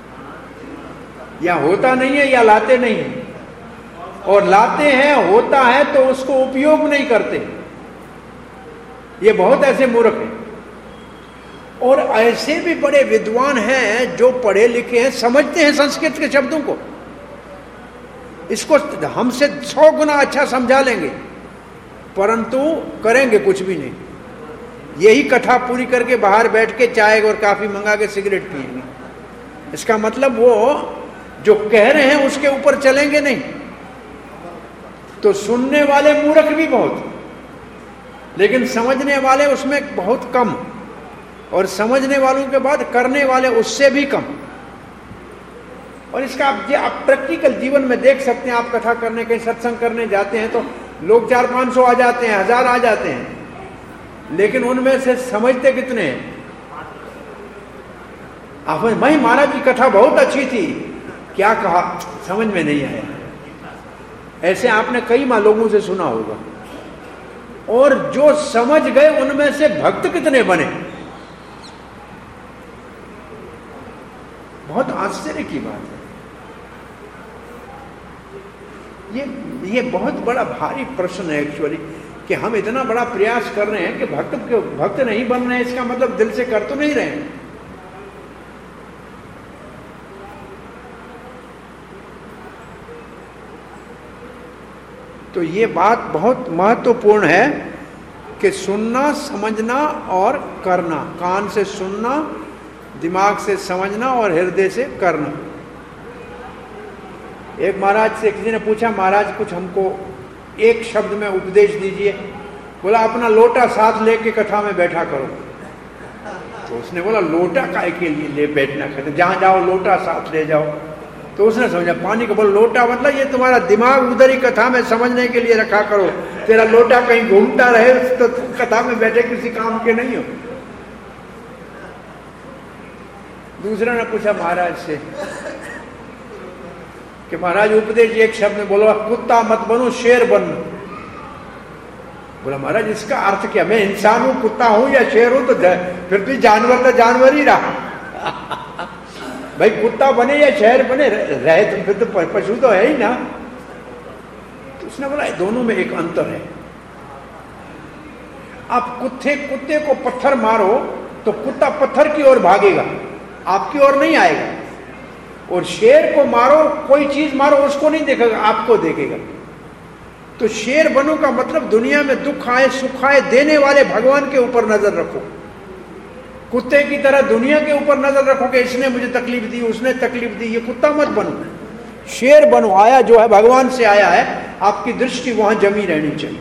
या होता नहीं है या लाते नहीं है, और लाते हैं होता है तो उसको उपयोग नहीं करते। ये बहुत ऐसे मूर्ख हैं। और ऐसे भी बड़े विद्वान हैं जो पढ़े लिखे हैं, समझते हैं संस्कृत के शब्दों को, इसको हमसे 100 गुना अच्छा समझा लेंगे, परंतु करेंगे कुछ भी नहीं। यही कथा पूरी करके बाहर बैठ के चाय और काफी मंगा के सिगरेट पिएंगे। इसका मतलब वो जो कह रहे हैं उसके ऊपर चलेंगे नहीं। तो सुनने वाले मूर्ख भी बहुत, लेकिन समझने वाले उसमें बहुत कम, और समझने वालों के बाद करने वाले उससे भी कम। और इसका आप प्रैक्टिकल जीवन में देख सकते हैं। आप कथा करने, कहीं सत्संग करने जाते हैं तो लोग 400-500 आ जाते हैं, 1000 आ जाते हैं, लेकिन उनमें से समझते कितने हैं? आप भाई महाराज की कथा बहुत अच्छी थी, क्या कहा समझ में नहीं आया। ऐसे आपने कई लोगों से सुना होगा। और जो समझ गए उनमें से भक्त कितने बने? बहुत आश्चर्य की बात है। ये बहुत बड़ा भारी प्रश्न है एक्चुअली, कि हम इतना बड़ा प्रयास कर रहे हैं कि भक्त नहीं बन रहे हैं, इसका मतलब दिल से कर तो नहीं रहे हैं। तो ये बात बहुत महत्वपूर्ण है कि सुनना, समझना और करना, कान से सुनना, दिमाग से समझना और हृदय से करना। एक महाराज से किसी ने पूछा, महाराज कुछ हमको एक शब्द में उपदेश दीजिए। बोला अपना लोटा साथ लेके कथा में बैठा करो। तो उसने बोला लोटा काहे के लिए ले बैठना, कहते जहां जाओ लोटा साथ ले जाओ। तो उसने समझा पानी को, बोला लोटा मतलब ये तुम्हारा दिमाग उधर ही कथा में समझने के लिए रखा करो, तेरा लोटा कहीं घूमता रहे तो तुम कथा में बैठे किसी काम के नहीं हो। दूसरे ने पूछा महाराज से कि महाराज उपदेश एक शब्द में बोलो, कुत्ता मत बनो शेर बनो। बोला महाराज इसका अर्थ क्या, मैं इंसान हूं, कुत्ता हूं या शेर हूं, तो फिर भी जानवर तो जानवर ही रहा। भाई कुत्ता बने या शेर बने रहे तो फिर तो पशु तो है ही ना। तो उसने बोला दोनों में एक अंतर है। आप कुत्ते को पत्थर मारो तो कुत्ता पत्थर की ओर भागेगा, आपकी ओर नहीं आएगा। और शेर को मारो, कोई चीज मारो, उसको नहीं देखेगा, आपको देखेगा। तो शेर बनो का मतलब दुनिया में दुख आए सुख आए देने वाले भगवान के ऊपर नजर रखो। कुत्ते की तरह दुनिया के ऊपर नजर रखो कि इसने मुझे तकलीफ दी, उसने तकलीफ दी, ये कुत्ता मत बनो। शेर बनो, आया जो है भगवान से आया है, आपकी दृष्टि वहां जमी रहनी चाहिए।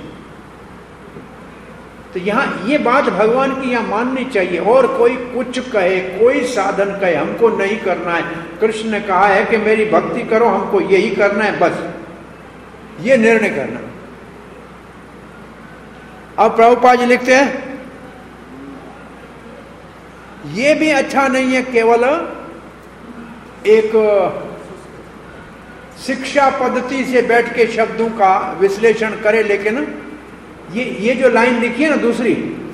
तो यहां ये बात भगवान की यहां माननी चाहिए। और कोई कुछ कहे, कोई साधन कहे, हमको नहीं करना है। कृष्ण ने कहा है कि मेरी भक्ति करो, हमको यही करना है, बस ये निर्णय करना। अब प्रभुपाद जी लिखते हैं ये भी अच्छा नहीं है केवल एक शिक्षा पद्धति से बैठ के शब्दों का विश्लेषण करे, लेकिन ये जो लाइन लिखी है ना दूसरी,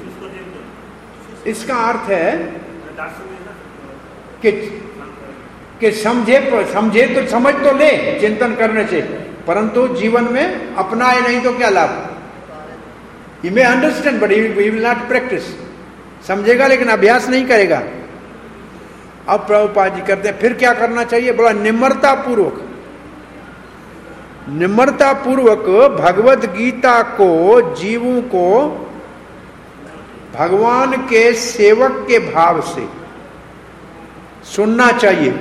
इसका अर्थ है कि समझे तो समझ तो ले चिंतन करने से, परंतु जीवन में अपनाए नहीं तो क्या लाभ। He may understand but he will not practice। समझेगा लेकिन अभ्यास नहीं करेगा। अब प्रभुपाद जी करते हैं फिर क्या करना चाहिए, बोला निम्रता पूर्वक भगवत गीता को जीवों को भगवान के सेवक के भाव से सुनना चाहिए।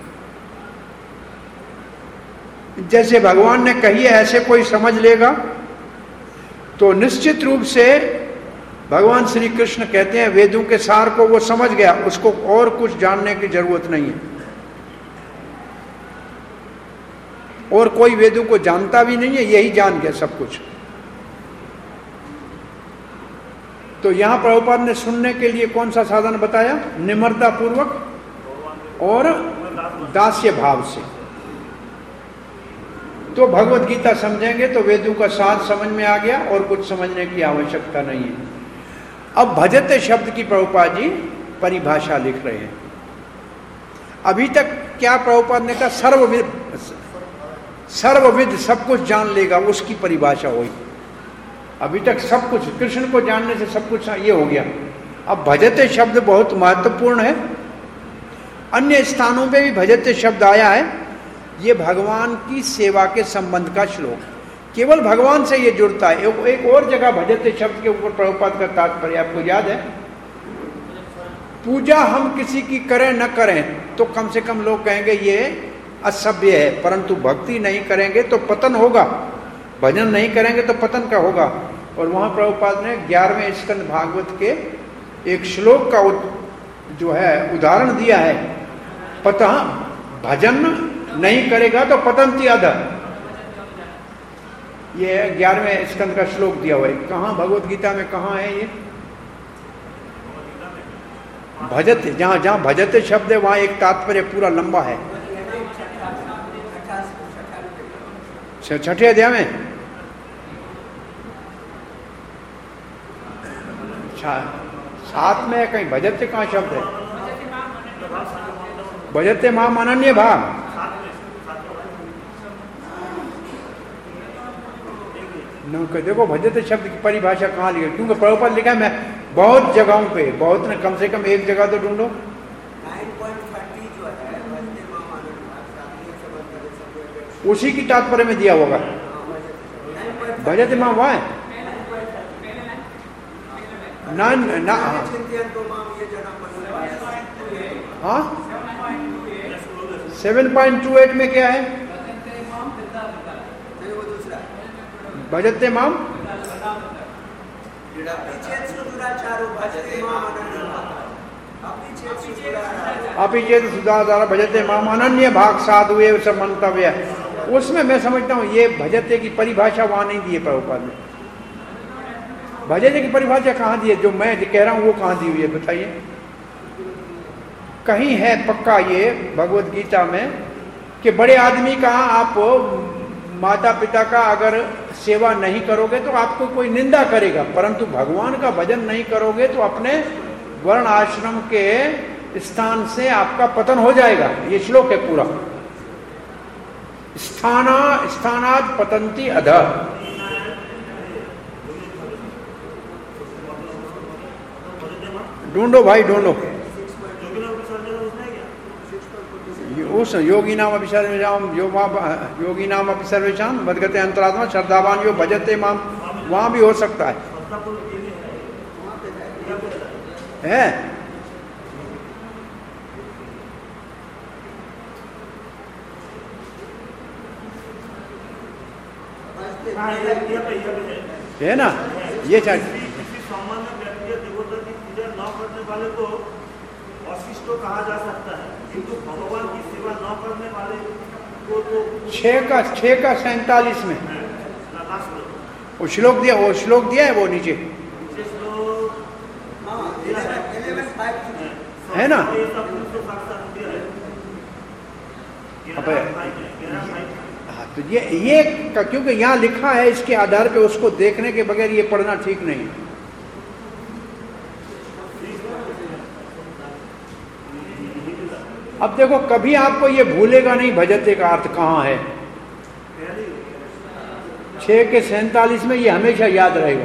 जैसे भगवान ने कही है ऐसे कोई समझ लेगा तो निश्चित रूप से भगवान श्री कृष्ण कहते हैं वेदों के सार को वो समझ गया, उसको और कुछ जानने की जरूरत नहीं है। और कोई वेदों को जानता भी नहीं है, यही जान गया सब कुछ। तो यहां प्रभुपाद ने सुनने के लिए कौन सा साधन बताया, निम्रता पूर्वक और दास्य भाव से। तो भगवत गीता समझेंगे तो वेदों का सार समझ में आ गया और कुछ समझने की आवश्यकता नहीं है। अब भजते शब्द की प्रभुपाद जी परिभाषा लिख रहे हैं। अभी तक क्या प्रभुपाद ने कहा, सर्वविद सब कुछ जान लेगा, उसकी परिभाषा हुई। अभी तक सब कुछ कृष्ण को जानने से सब कुछ ये हो गया। अब भजते शब्द बहुत महत्वपूर्ण है। अन्य स्थानों पे भी भजते शब्द आया है। ये भगवान की सेवा के संबंध का श्लोक, केवल भगवान से ये जुड़ता है। एक और जगह भजते शब्द के ऊपर प्रभुपाद का तात्पर्य आपको याद है, पूजा हम किसी की करें न करें तो कम से कम लोग कहेंगे ये असभ्य है, परंतु भक्ति नहीं करेंगे तो पतन होगा, भजन नहीं करेंगे तो पतन का होगा। और वहां प्रभुपाद ने 11वें स्कंद भागवत के एक श्लोक का जो है उदाहरण दिया है, भजन नहीं करेगा तो पतंति अधः। ये 11वें स्कंद का श्लोक दिया हुआ है। कहाँ भगवत गीता में कहाँ है ये भजते, जहां भजते शब्द है वहां एक तात्पर्य पूरा लंबा है। छठे अध्याय में 7 में कहीं भजते कहाँ शब्द है, भजते माम अनन्य भाव। देखो भजते शब्द की परिभाषा कहाँ लिखी, क्योंकि प्रभुपाद लिखा है, मैं बहुत जगहों पे, बहुत ने कम से कम एक जगह तो ढूंढो। 9.30 जो है भजते माम आनंद, उसी की तात्पर्य में दिया होगा। भजते माम वहाँ है ना ना, हाँ 7.28 में क्या है? भजते माम अपिचेत सुधाचार भजते माम अनन्य भाग साधु एव सब मंतव्य। उसमें मैं समझता हूँ ये भजते की परिभाषा वहां नहीं दी है प्रभुपाद ने। भजते की परिभाषा कहाँ दी है? जो मैं कह रहा हूँ वो कहाँ दी हुई है बताइए? कहीं है पक्का ये भगवत गीता में कि बड़े आदमी का आप माता पिता का अगर सेवा नहीं करोगे तो आपको कोई निंदा करेगा, परंतु भगवान का भजन नहीं करोगे तो अपने वर्ण आश्रम के स्थान से आपका पतन हो जाएगा। ये श्लोक है पूरा। स्थानात् पतंती अधः। ढूंढो भाई ढूंढो। उस योगी नाम अभी सर्वेशाम योगी नाम अभी सर्वेशाम मदगते अंतरात्मा श्रद्धावान यो भजते माम, वहां भी हो सकता है? है ना? ये चाहिए सामान्य व्यक्ति देवता की पूजा न करने वाले को अशिष्ट कहा जा सकता है, किंतु भगवान की सेवा न करने वाले को तो 6:47 में वो श्लोक दिया, वो श्लोक दिया है वो नीचे है ना? हाँ तो ये क्योंकि यहाँ लिखा है, इसके आधार पे उसको देखने के बगैर ये पढ़ना ठीक नहीं। अब देखो कभी आपको ये भूलेगा नहीं भजते का अर्थ कहाँ है। 6:47 में ये हमेशा याद रहेगा।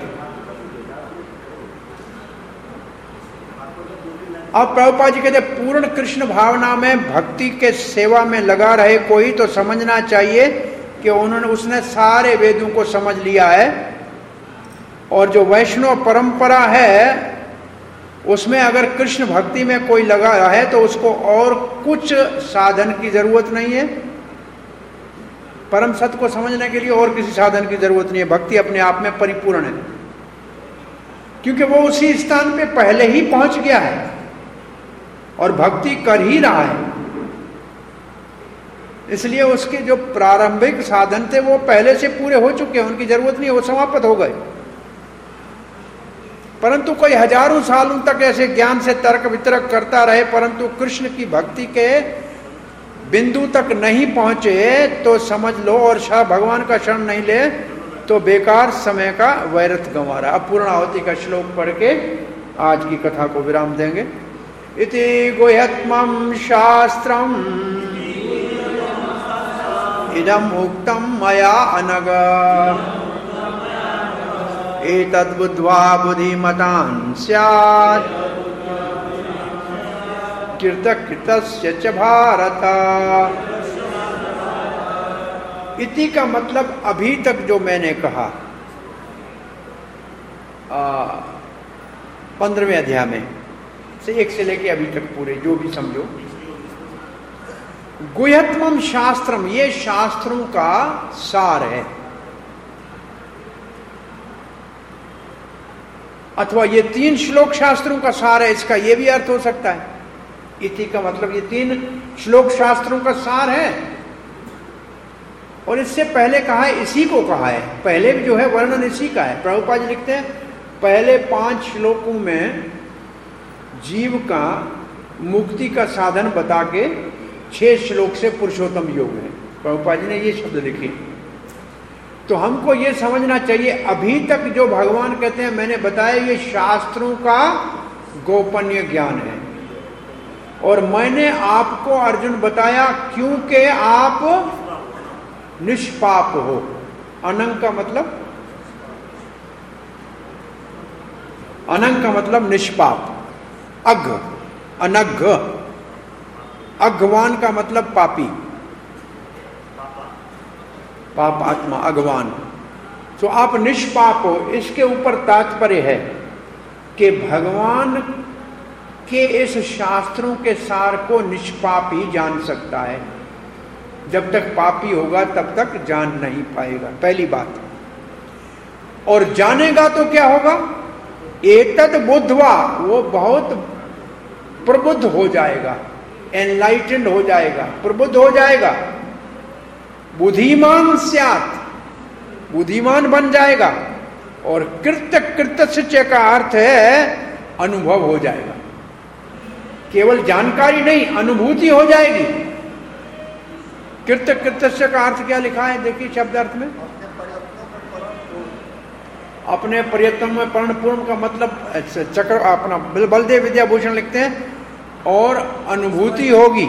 अब प्रभुपाद जी कहते पूर्ण कृष्ण भावना में भक्ति के सेवा में लगा रहे कोई तो समझना चाहिए कि उसने सारे वेदों को समझ लिया है, और जो वैष्णव परंपरा है उसमें अगर कृष्ण भक्ति में कोई लगा है तो उसको और कुछ साधन की जरूरत नहीं है। परम सत्य को समझने के लिए और किसी साधन की जरूरत नहीं है। भक्ति अपने आप में परिपूर्ण है, क्योंकि वो उसी स्थान पे पहले ही पहुंच गया है और भक्ति कर ही रहा है। इसलिए उसके जो प्रारंभिक साधन थे वो पहले से पूरे हो चुके हैं, उनकी जरूरत नहीं है, वो समाप्त हो गए। परंतु कोई हजारों सालों तक ऐसे ज्ञान से तर्क वितर्क करता रहे परंतु कृष्ण की भक्ति के बिंदु तक नहीं पहुंचे तो समझ लो, और भगवान का शरण नहीं ले तो बेकार समय का व्यर्थ गंवा रहा। अब पूर्णाहुति का श्लोक पढ़ के आज की कथा को विराम देंगे। इति गुह्यत्मं शास्त्रम् इदम् उक्तं मया अनग एतद्बुद्ध्वा बुद्धिमतां स्यात् कृतकृतस्य च भारत। इति का मतलब अभी तक जो मैंने कहा 15वें अध्याय में से 1 से लेके अभी तक पूरे जो भी समझो। गुह्यत्मं शास्त्रम, ये शास्त्रों का सार है, अथवा ये 3 श्लोक शास्त्रों का सार है, इसका ये भी अर्थ हो सकता है। इति का मतलब ये 3 श्लोक शास्त्रों का सार है, और इससे पहले कहा है, इसी को कहा है, पहले भी जो है वर्णन इसी का है। प्रभुपाद जी लिखते हैं पहले 5 श्लोकों में जीव का मुक्ति का साधन बता के 6 श्लोक से पुरुषोत्तम योग है। प्रभुपाद जी ने ये शब्द लिखे। तो हमको ये समझना चाहिए अभी तक जो भगवान कहते हैं मैंने बताया ये शास्त्रों का गोपनीय ज्ञान है, और मैंने आपको अर्जुन बताया क्योंकि आप निष्पाप हो। अनंग का मतलब अनंग का मतलब निष्पाप, अघ, अनघ, अघवान का मतलब पापी, पाप आत्मा, अघवान। तो आप निष्पाप हो, इसके ऊपर तात्पर्य है कि भगवान के इस शास्त्रों के सार को निष्पाप ही जान सकता है। जब तक पापी होगा तब तक जान नहीं पाएगा, पहली बात। और जानेगा तो क्या होगा? एतद बुद्धवा, वो बहुत प्रबुद्ध हो जाएगा, एनलाइटेंड हो जाएगा, प्रबुद्ध हो जाएगा। बुद्धिमान स्यात्, बुद्धिमान बन जाएगा। और कृत्य, कृतस्य का अर्थ है अनुभव हो जाएगा। केवल जानकारी नहीं, अनुभूति हो जाएगी। कृत्य, कृतस्य का अर्थ क्या लिखा है देखिए शब्दार्थ में, अपने प्रयत्न में परिपूर्ण का मतलब चक्र, अपना बलदेव विद्याभूषण लिखते हैं, और अनुभूति होगी।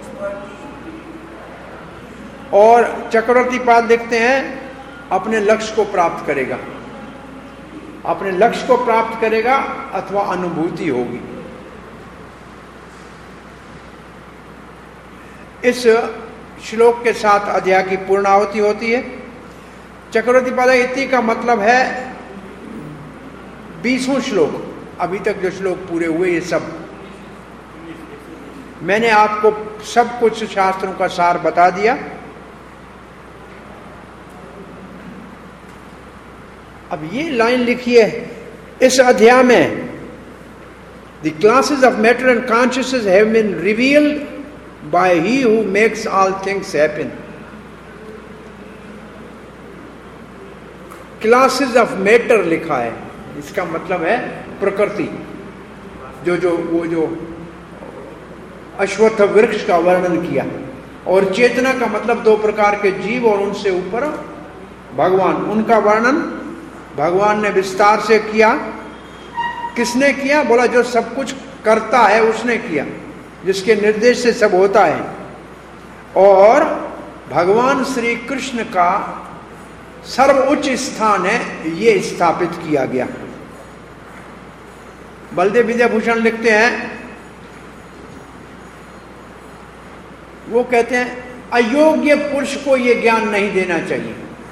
और चक्रवर्ती पाद लिखते हैं अपने लक्ष्य को प्राप्त करेगा, अपने लक्ष्य को प्राप्त करेगा अथवा अनुभूति होगी। इस श्लोक के साथ अध्याय की पूर्णाहुति होती है। चक्रवर्ती पाद इति का मतलब है 20वां श्लोक। अभी तक जो श्लोक पूरे हुए ये सब मैंने आपको सब कुछ शास्त्रों का सार बता दिया। अब ये लाइन लिखिए इस अध्याय में, The classes of matter and consciousness have been revealed by He who makes all things happen. Classes of matter लिखा है, इसका मतलब है प्रकृति। जो अश्वत्थ वृक्ष का वर्णन किया। और चेतना का मतलब 2 प्रकार के जीव और उनसे ऊपर भगवान, उनका वर्णन भगवान ने विस्तार से किया। किसने किया? बोला जो सब कुछ करता है उसने किया, जिसके निर्देश से सब होता है। और भगवान श्री कृष्ण का सर्वोच्च स्थान है, ये स्थापित किया गया। बलदेव विद्याभूषण लिखते हैं, वो कहते हैं अयोग्य पुरुष को ये ज्ञान नहीं देना चाहिए।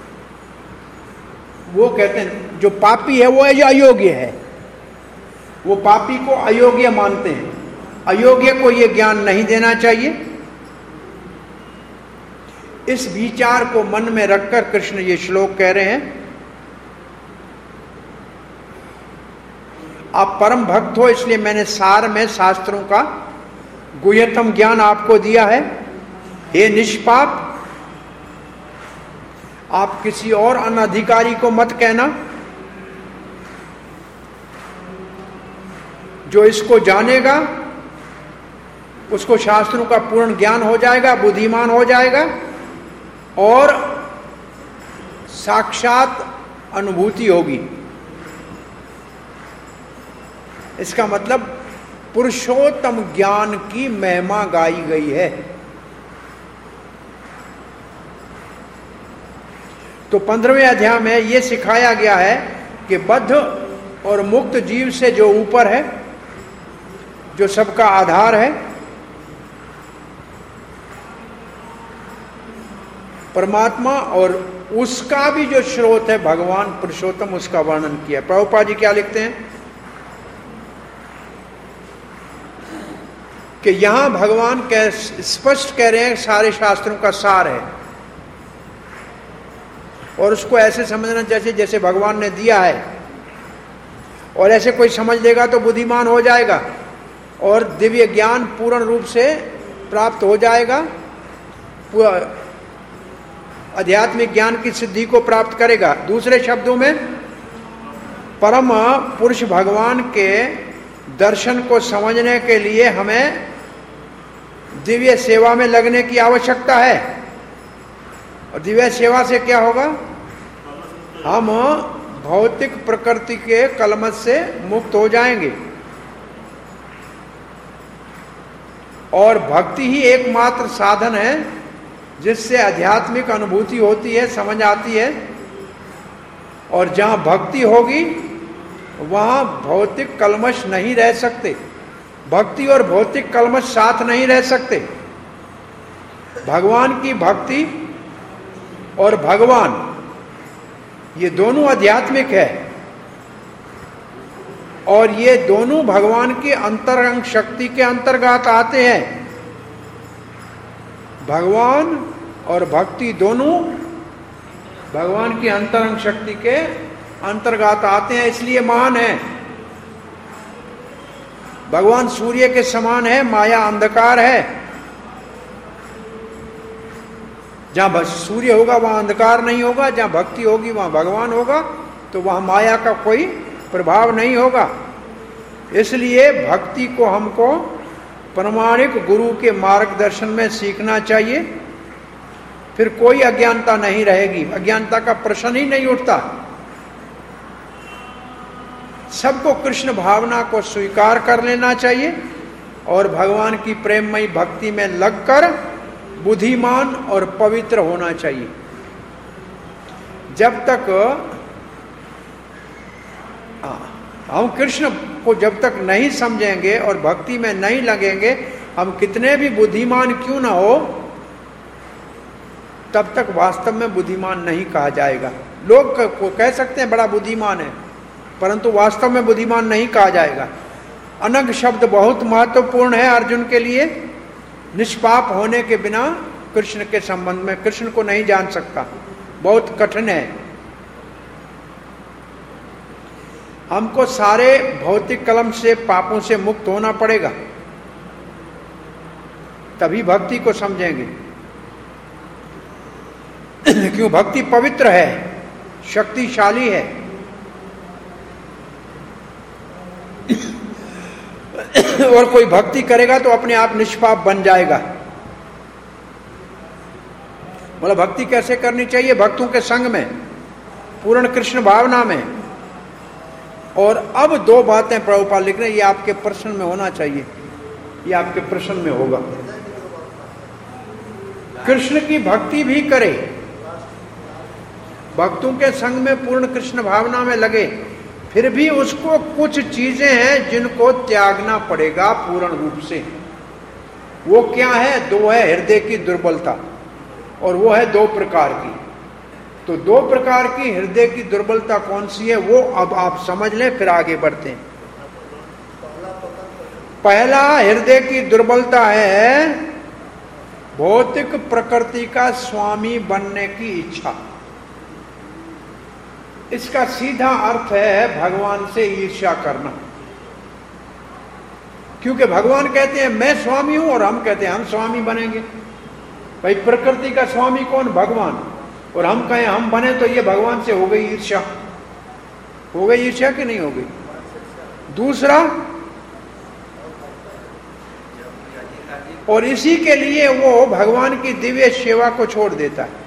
वो कहते हैं जो पापी है वो अयोग्य है, वो पापी को अयोग्य मानते हैं, अयोग्य को ये ज्ञान नहीं देना चाहिए। इस विचार को मन में रखकर कृष्ण ये श्लोक कह रहे हैं। आप परम भक्त हो, इसलिए मैंने सार में शास्त्रों का गुह्यतम ज्ञान आपको दिया है। हे निष्पाप, आप किसी और अनधिकारी को मत कहना। जो इसको जानेगा उसको शास्त्रों का पूर्ण ज्ञान हो जाएगा, बुद्धिमान हो जाएगा और साक्षात अनुभूति होगी। इसका मतलब पुरुषोत्तम ज्ञान की महिमा गाई गई है। तो 15वें अध्याय में यह सिखाया गया है कि बद्ध और मुक्त जीव से जो ऊपर है, जो सबका आधार है, परमात्मा, और उसका भी जो स्रोत है भगवान पुरुषोत्तम, उसका वर्णन किया। प्रभुपाद जी क्या लिखते हैं कि यहां भगवान स्पष्ट कह रहे हैं सारे शास्त्रों का सार है, और उसको ऐसे समझना जैसे भगवान ने दिया है। और ऐसे कोई समझ लेगा तो बुद्धिमान हो जाएगा और दिव्य ज्ञान पूर्ण रूप से प्राप्त हो जाएगा, आध्यात्मिक ज्ञान की सिद्धि को प्राप्त करेगा। दूसरे शब्दों में परम पुरुष भगवान के दर्शन को समझने के लिए हमें दिव्य सेवा में लगने की आवश्यकता है। और दिव्य सेवा से क्या होगा? हम भौतिक प्रकृति के कलमश से मुक्त हो जाएंगे। और भक्ति ही एकमात्र साधन है जिससे आध्यात्मिक अनुभूति होती है, समझ आती है। और जहां भक्ति होगी वहां भौतिक कलमश नहीं रह सकते। भक्ति और भौतिक कलमश साथ नहीं रह सकते। भगवान की भक्ति और भगवान ये दोनों आध्यात्मिक है और ये दोनों भगवान की अंतरंग शक्ति के अंतर्गत आते हैं। भगवान और भक्ति दोनों भगवान की अंतरंग शक्ति के अंतर्गत आते हैं, इसलिए महान है। भगवान सूर्य के समान है, माया अंधकार है। जहां सूर्य होगा वहां अंधकार नहीं होगा, जहां भक्ति होगी वहां भगवान होगा, तो वहां माया का कोई प्रभाव नहीं होगा। इसलिए भक्ति को हमको प्रामाणिक गुरु के मार्गदर्शन में सीखना चाहिए, फिर कोई अज्ञानता नहीं रहेगी। अज्ञानता का प्रश्न ही नहीं उठता। सबको कृष्ण भावना को स्वीकार कर लेना चाहिए और भगवान की प्रेममयी भक्ति में लगकर बुद्धिमान और पवित्र होना चाहिए। जब तक हम कृष्ण को जब तक नहीं समझेंगे और भक्ति में नहीं लगेंगे, हम कितने भी बुद्धिमान क्यों ना हो, तब तक वास्तव में बुद्धिमान नहीं कहा जाएगा। लोग को कह सकते हैं बड़ा बुद्धिमान है, परंतु वास्तव में बुद्धिमान नहीं कहा जाएगा। अनग शब्द बहुत महत्वपूर्ण है अर्जुन के लिए। निष्पाप होने के बिना कृष्ण के संबंध में कृष्ण को नहीं जान सकता, बहुत कठिन है। हमको सारे भौतिक कलम से, पापों से मुक्त होना पड़ेगा, तभी भक्ति को समझेंगे। क्यों? भक्ति पवित्र है, शक्तिशाली है। और कोई भक्ति करेगा तो अपने आप निष्पाप बन जाएगा। बोला भक्ति कैसे करनी चाहिए? भक्तों के संग में, पूर्ण कृष्ण भावना में। और अब दो बातें प्रभुपाद लिख रहे हैं, ये आपके प्रश्न में होना चाहिए, ये आपके प्रश्न में होगा। कृष्ण की भक्ति भी करे, भक्तों के संग में पूर्ण कृष्ण भावना में लगे, फिर भी उसको कुछ चीजें हैं जिनको त्यागना पड़ेगा पूर्ण रूप से। वो क्या है? दो है हृदय की दुर्बलता, और वो है दो प्रकार की। तो दो प्रकार की हृदय की दुर्बलता कौन सी है, वो अब आप समझ लें, फिर आगे बढ़ते हैं। पहला हृदय की दुर्बलता है भौतिक प्रकृति का स्वामी बनने की इच्छा। इसका सीधा अर्थ है भगवान से ईर्ष्या करना। क्योंकि भगवान कहते हैं मैं स्वामी हूं और हम कहते हैं हम स्वामी बनेंगे। भाई प्रकृति का स्वामी कौन? भगवान। और हम कहें हम बने तो ये भगवान से हो गई ईर्ष्या। हो गई ईर्ष्या कि नहीं हो गई? दूसरा, और इसी के लिए वो भगवान की दिव्य सेवा को छोड़ देता है,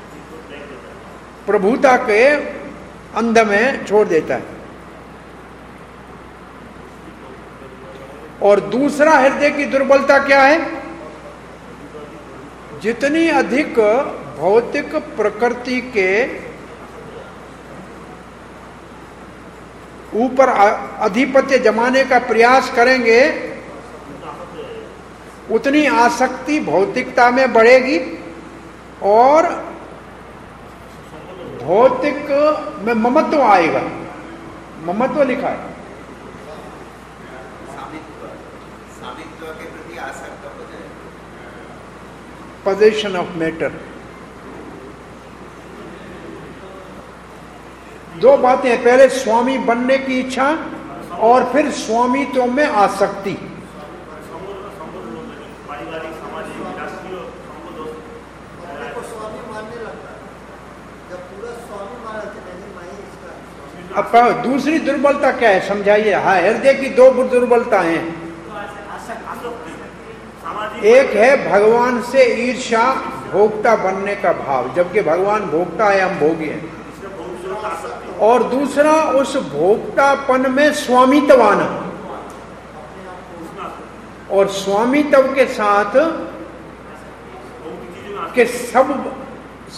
प्रभुता के अंध में छोड़ देता है। और दूसरा हृदय की दुर्बलता क्या है? जितनी अधिक भौतिक प्रकृति के ऊपर आधिपत्य जमाने का प्रयास करेंगे, उतनी आसक्ति भौतिकता में बढ़ेगी और भौतिक में ममत्व आएगा। ममत्व लिखा है, स्वामित्व के प्रति आसक्त हो जाए। Position of matter. दो बातें हैं, पहले स्वामी बनने की इच्छा और फिर स्वामित्व में आसक्ति। अब दूसरी दुर्बलता क्या है समझाइए। हाँ, हृदय की दो दुर्बलता हैं। एक है भगवान से ईर्ष्या, भोक्ता बनने का भाव, जबकि भगवान भोक्ता है, हम भोगी हैं। और दूसरा उस भोक्तापन में स्वामित्व आना, और स्वामित्व के साथ कि सब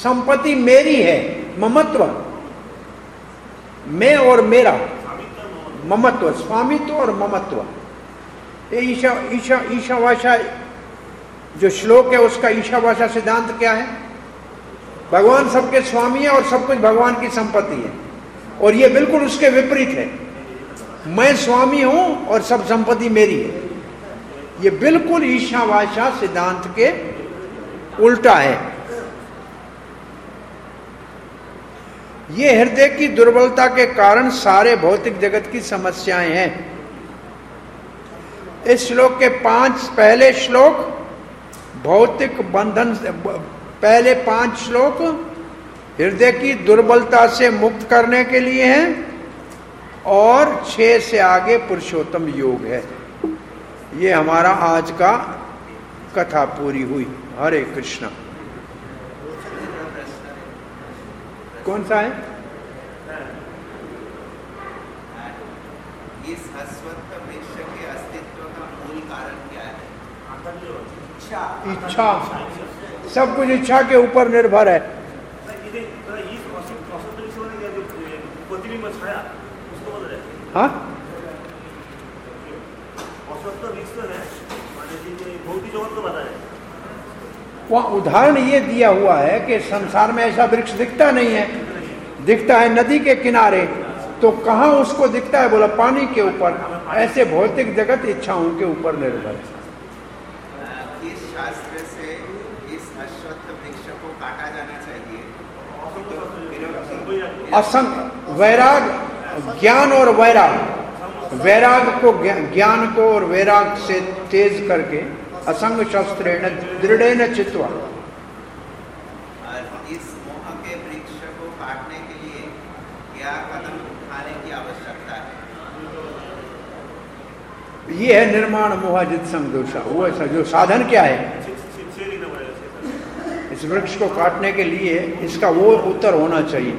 संपत्ति मेरी है, ममत्व, मैं और मेरा, ममत्व, स्वामित्व और ममत्व। ये ईशावासा जो श्लोक है उसका ईशावासा सिद्धांत क्या है? भगवान सबके स्वामी है और सब कुछ भगवान की संपत्ति है, और ये बिल्कुल उसके विपरीत है। मैं स्वामी हूं और सब संपत्ति मेरी है। ये बिल्कुल ईशावासा सिद्धांत के उल्टा है। ये हृदय की दुर्बलता के कारण सारे भौतिक जगत की समस्याएं हैं। इस श्लोक के पहले श्लोक भौतिक बंधन, पहले 5 श्लोक हृदय की दुर्बलता से मुक्त करने के लिए हैं, और 6 से आगे पुरुषोत्तम योग है। ये हमारा आज का कथा पूरी हुई। हरे कृष्णा। कौन सा है? इस अश्वत्थ वृक्ष के अस्तित्व का मूल कारण क्या है? इच्छा। सब कुछ इच्छा के ऊपर निर्भर है। हाँ, वहाँ उदाहरण ये दिया हुआ है कि संसार में ऐसा वृक्ष दिखता नहीं है, दिखता है नदी के किनारे। तो कहाँ उसको दिखता है? बोला पानी के ऊपर। ऐसे भौतिक जगत इच्छाओं के ऊपर निर्भर है। इस शास्त्र से इस अश्वत्थ वृक्ष को काटा जाना चाहिए। असंग वैराग, ज्ञान और वैराग, वैराग को ज्ञान को और वैराग से तेज करके असंग शस्त्रेण दृढ़ेन चित्वा। इस मोह के वृक्ष को काटने के लिए क्या कदम उठाने की आवश्यकता है? ये है निर्माण मोहाजित संदोषा। वो ऐसा जो साधन क्या है इस वृक्ष को काटने के लिए, इसका वो उत्तर होना चाहिए।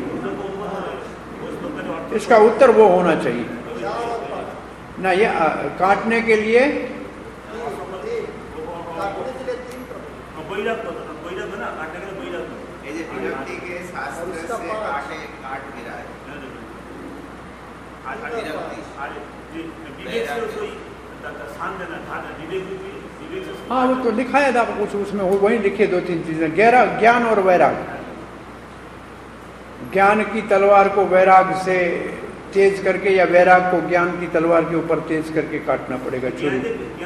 इसका उत्तर वो होना चाहिए ना। ये काटने के लिए विरक्ति के शास्त्र से काट गिरा है। हाँ, वो तो लिखाया था कुछ उसमें, वो वही लिखे 2-3 चीजें। ज्ञान और वैराग। ज्ञान की तलवार को वैराग से तेज करके, या वैराग को ज्ञान की तलवार के ऊपर तेज करके काटना पड़ेगा छुरी।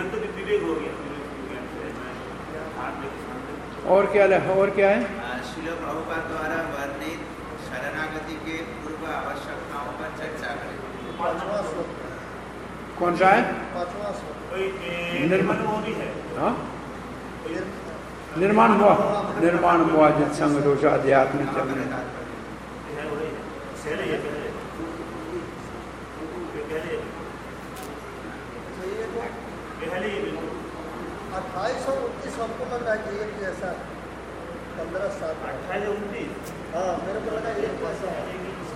और क्या है? श्रील प्रभुपाद द्वारा वर्णित शरणागति के पूर्व आवश्यकताओं पर चर्चा करें। कौन सा है? निर्माण मोहाजित संग दोष अध्यात्म चरण। सबको लग रहा है कि एक जैसा 15-7 हाँ, मेरे को लगा एक जैसा है।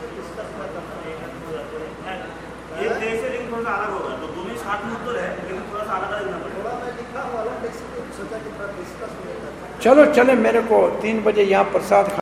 एक जैसे लेकिन थोड़ा सा अलग होगा, तो दोनों 7 में उत्तर है, लेकिन थोड़ा सा अलग लिखना पड़ेगा। थोड़ा मैं लिखा हुआ सोचा कि थोड़ा डिस्कस हो जाता है। चलो चले, मेरे को 3 बजे यहाँ प्रसाद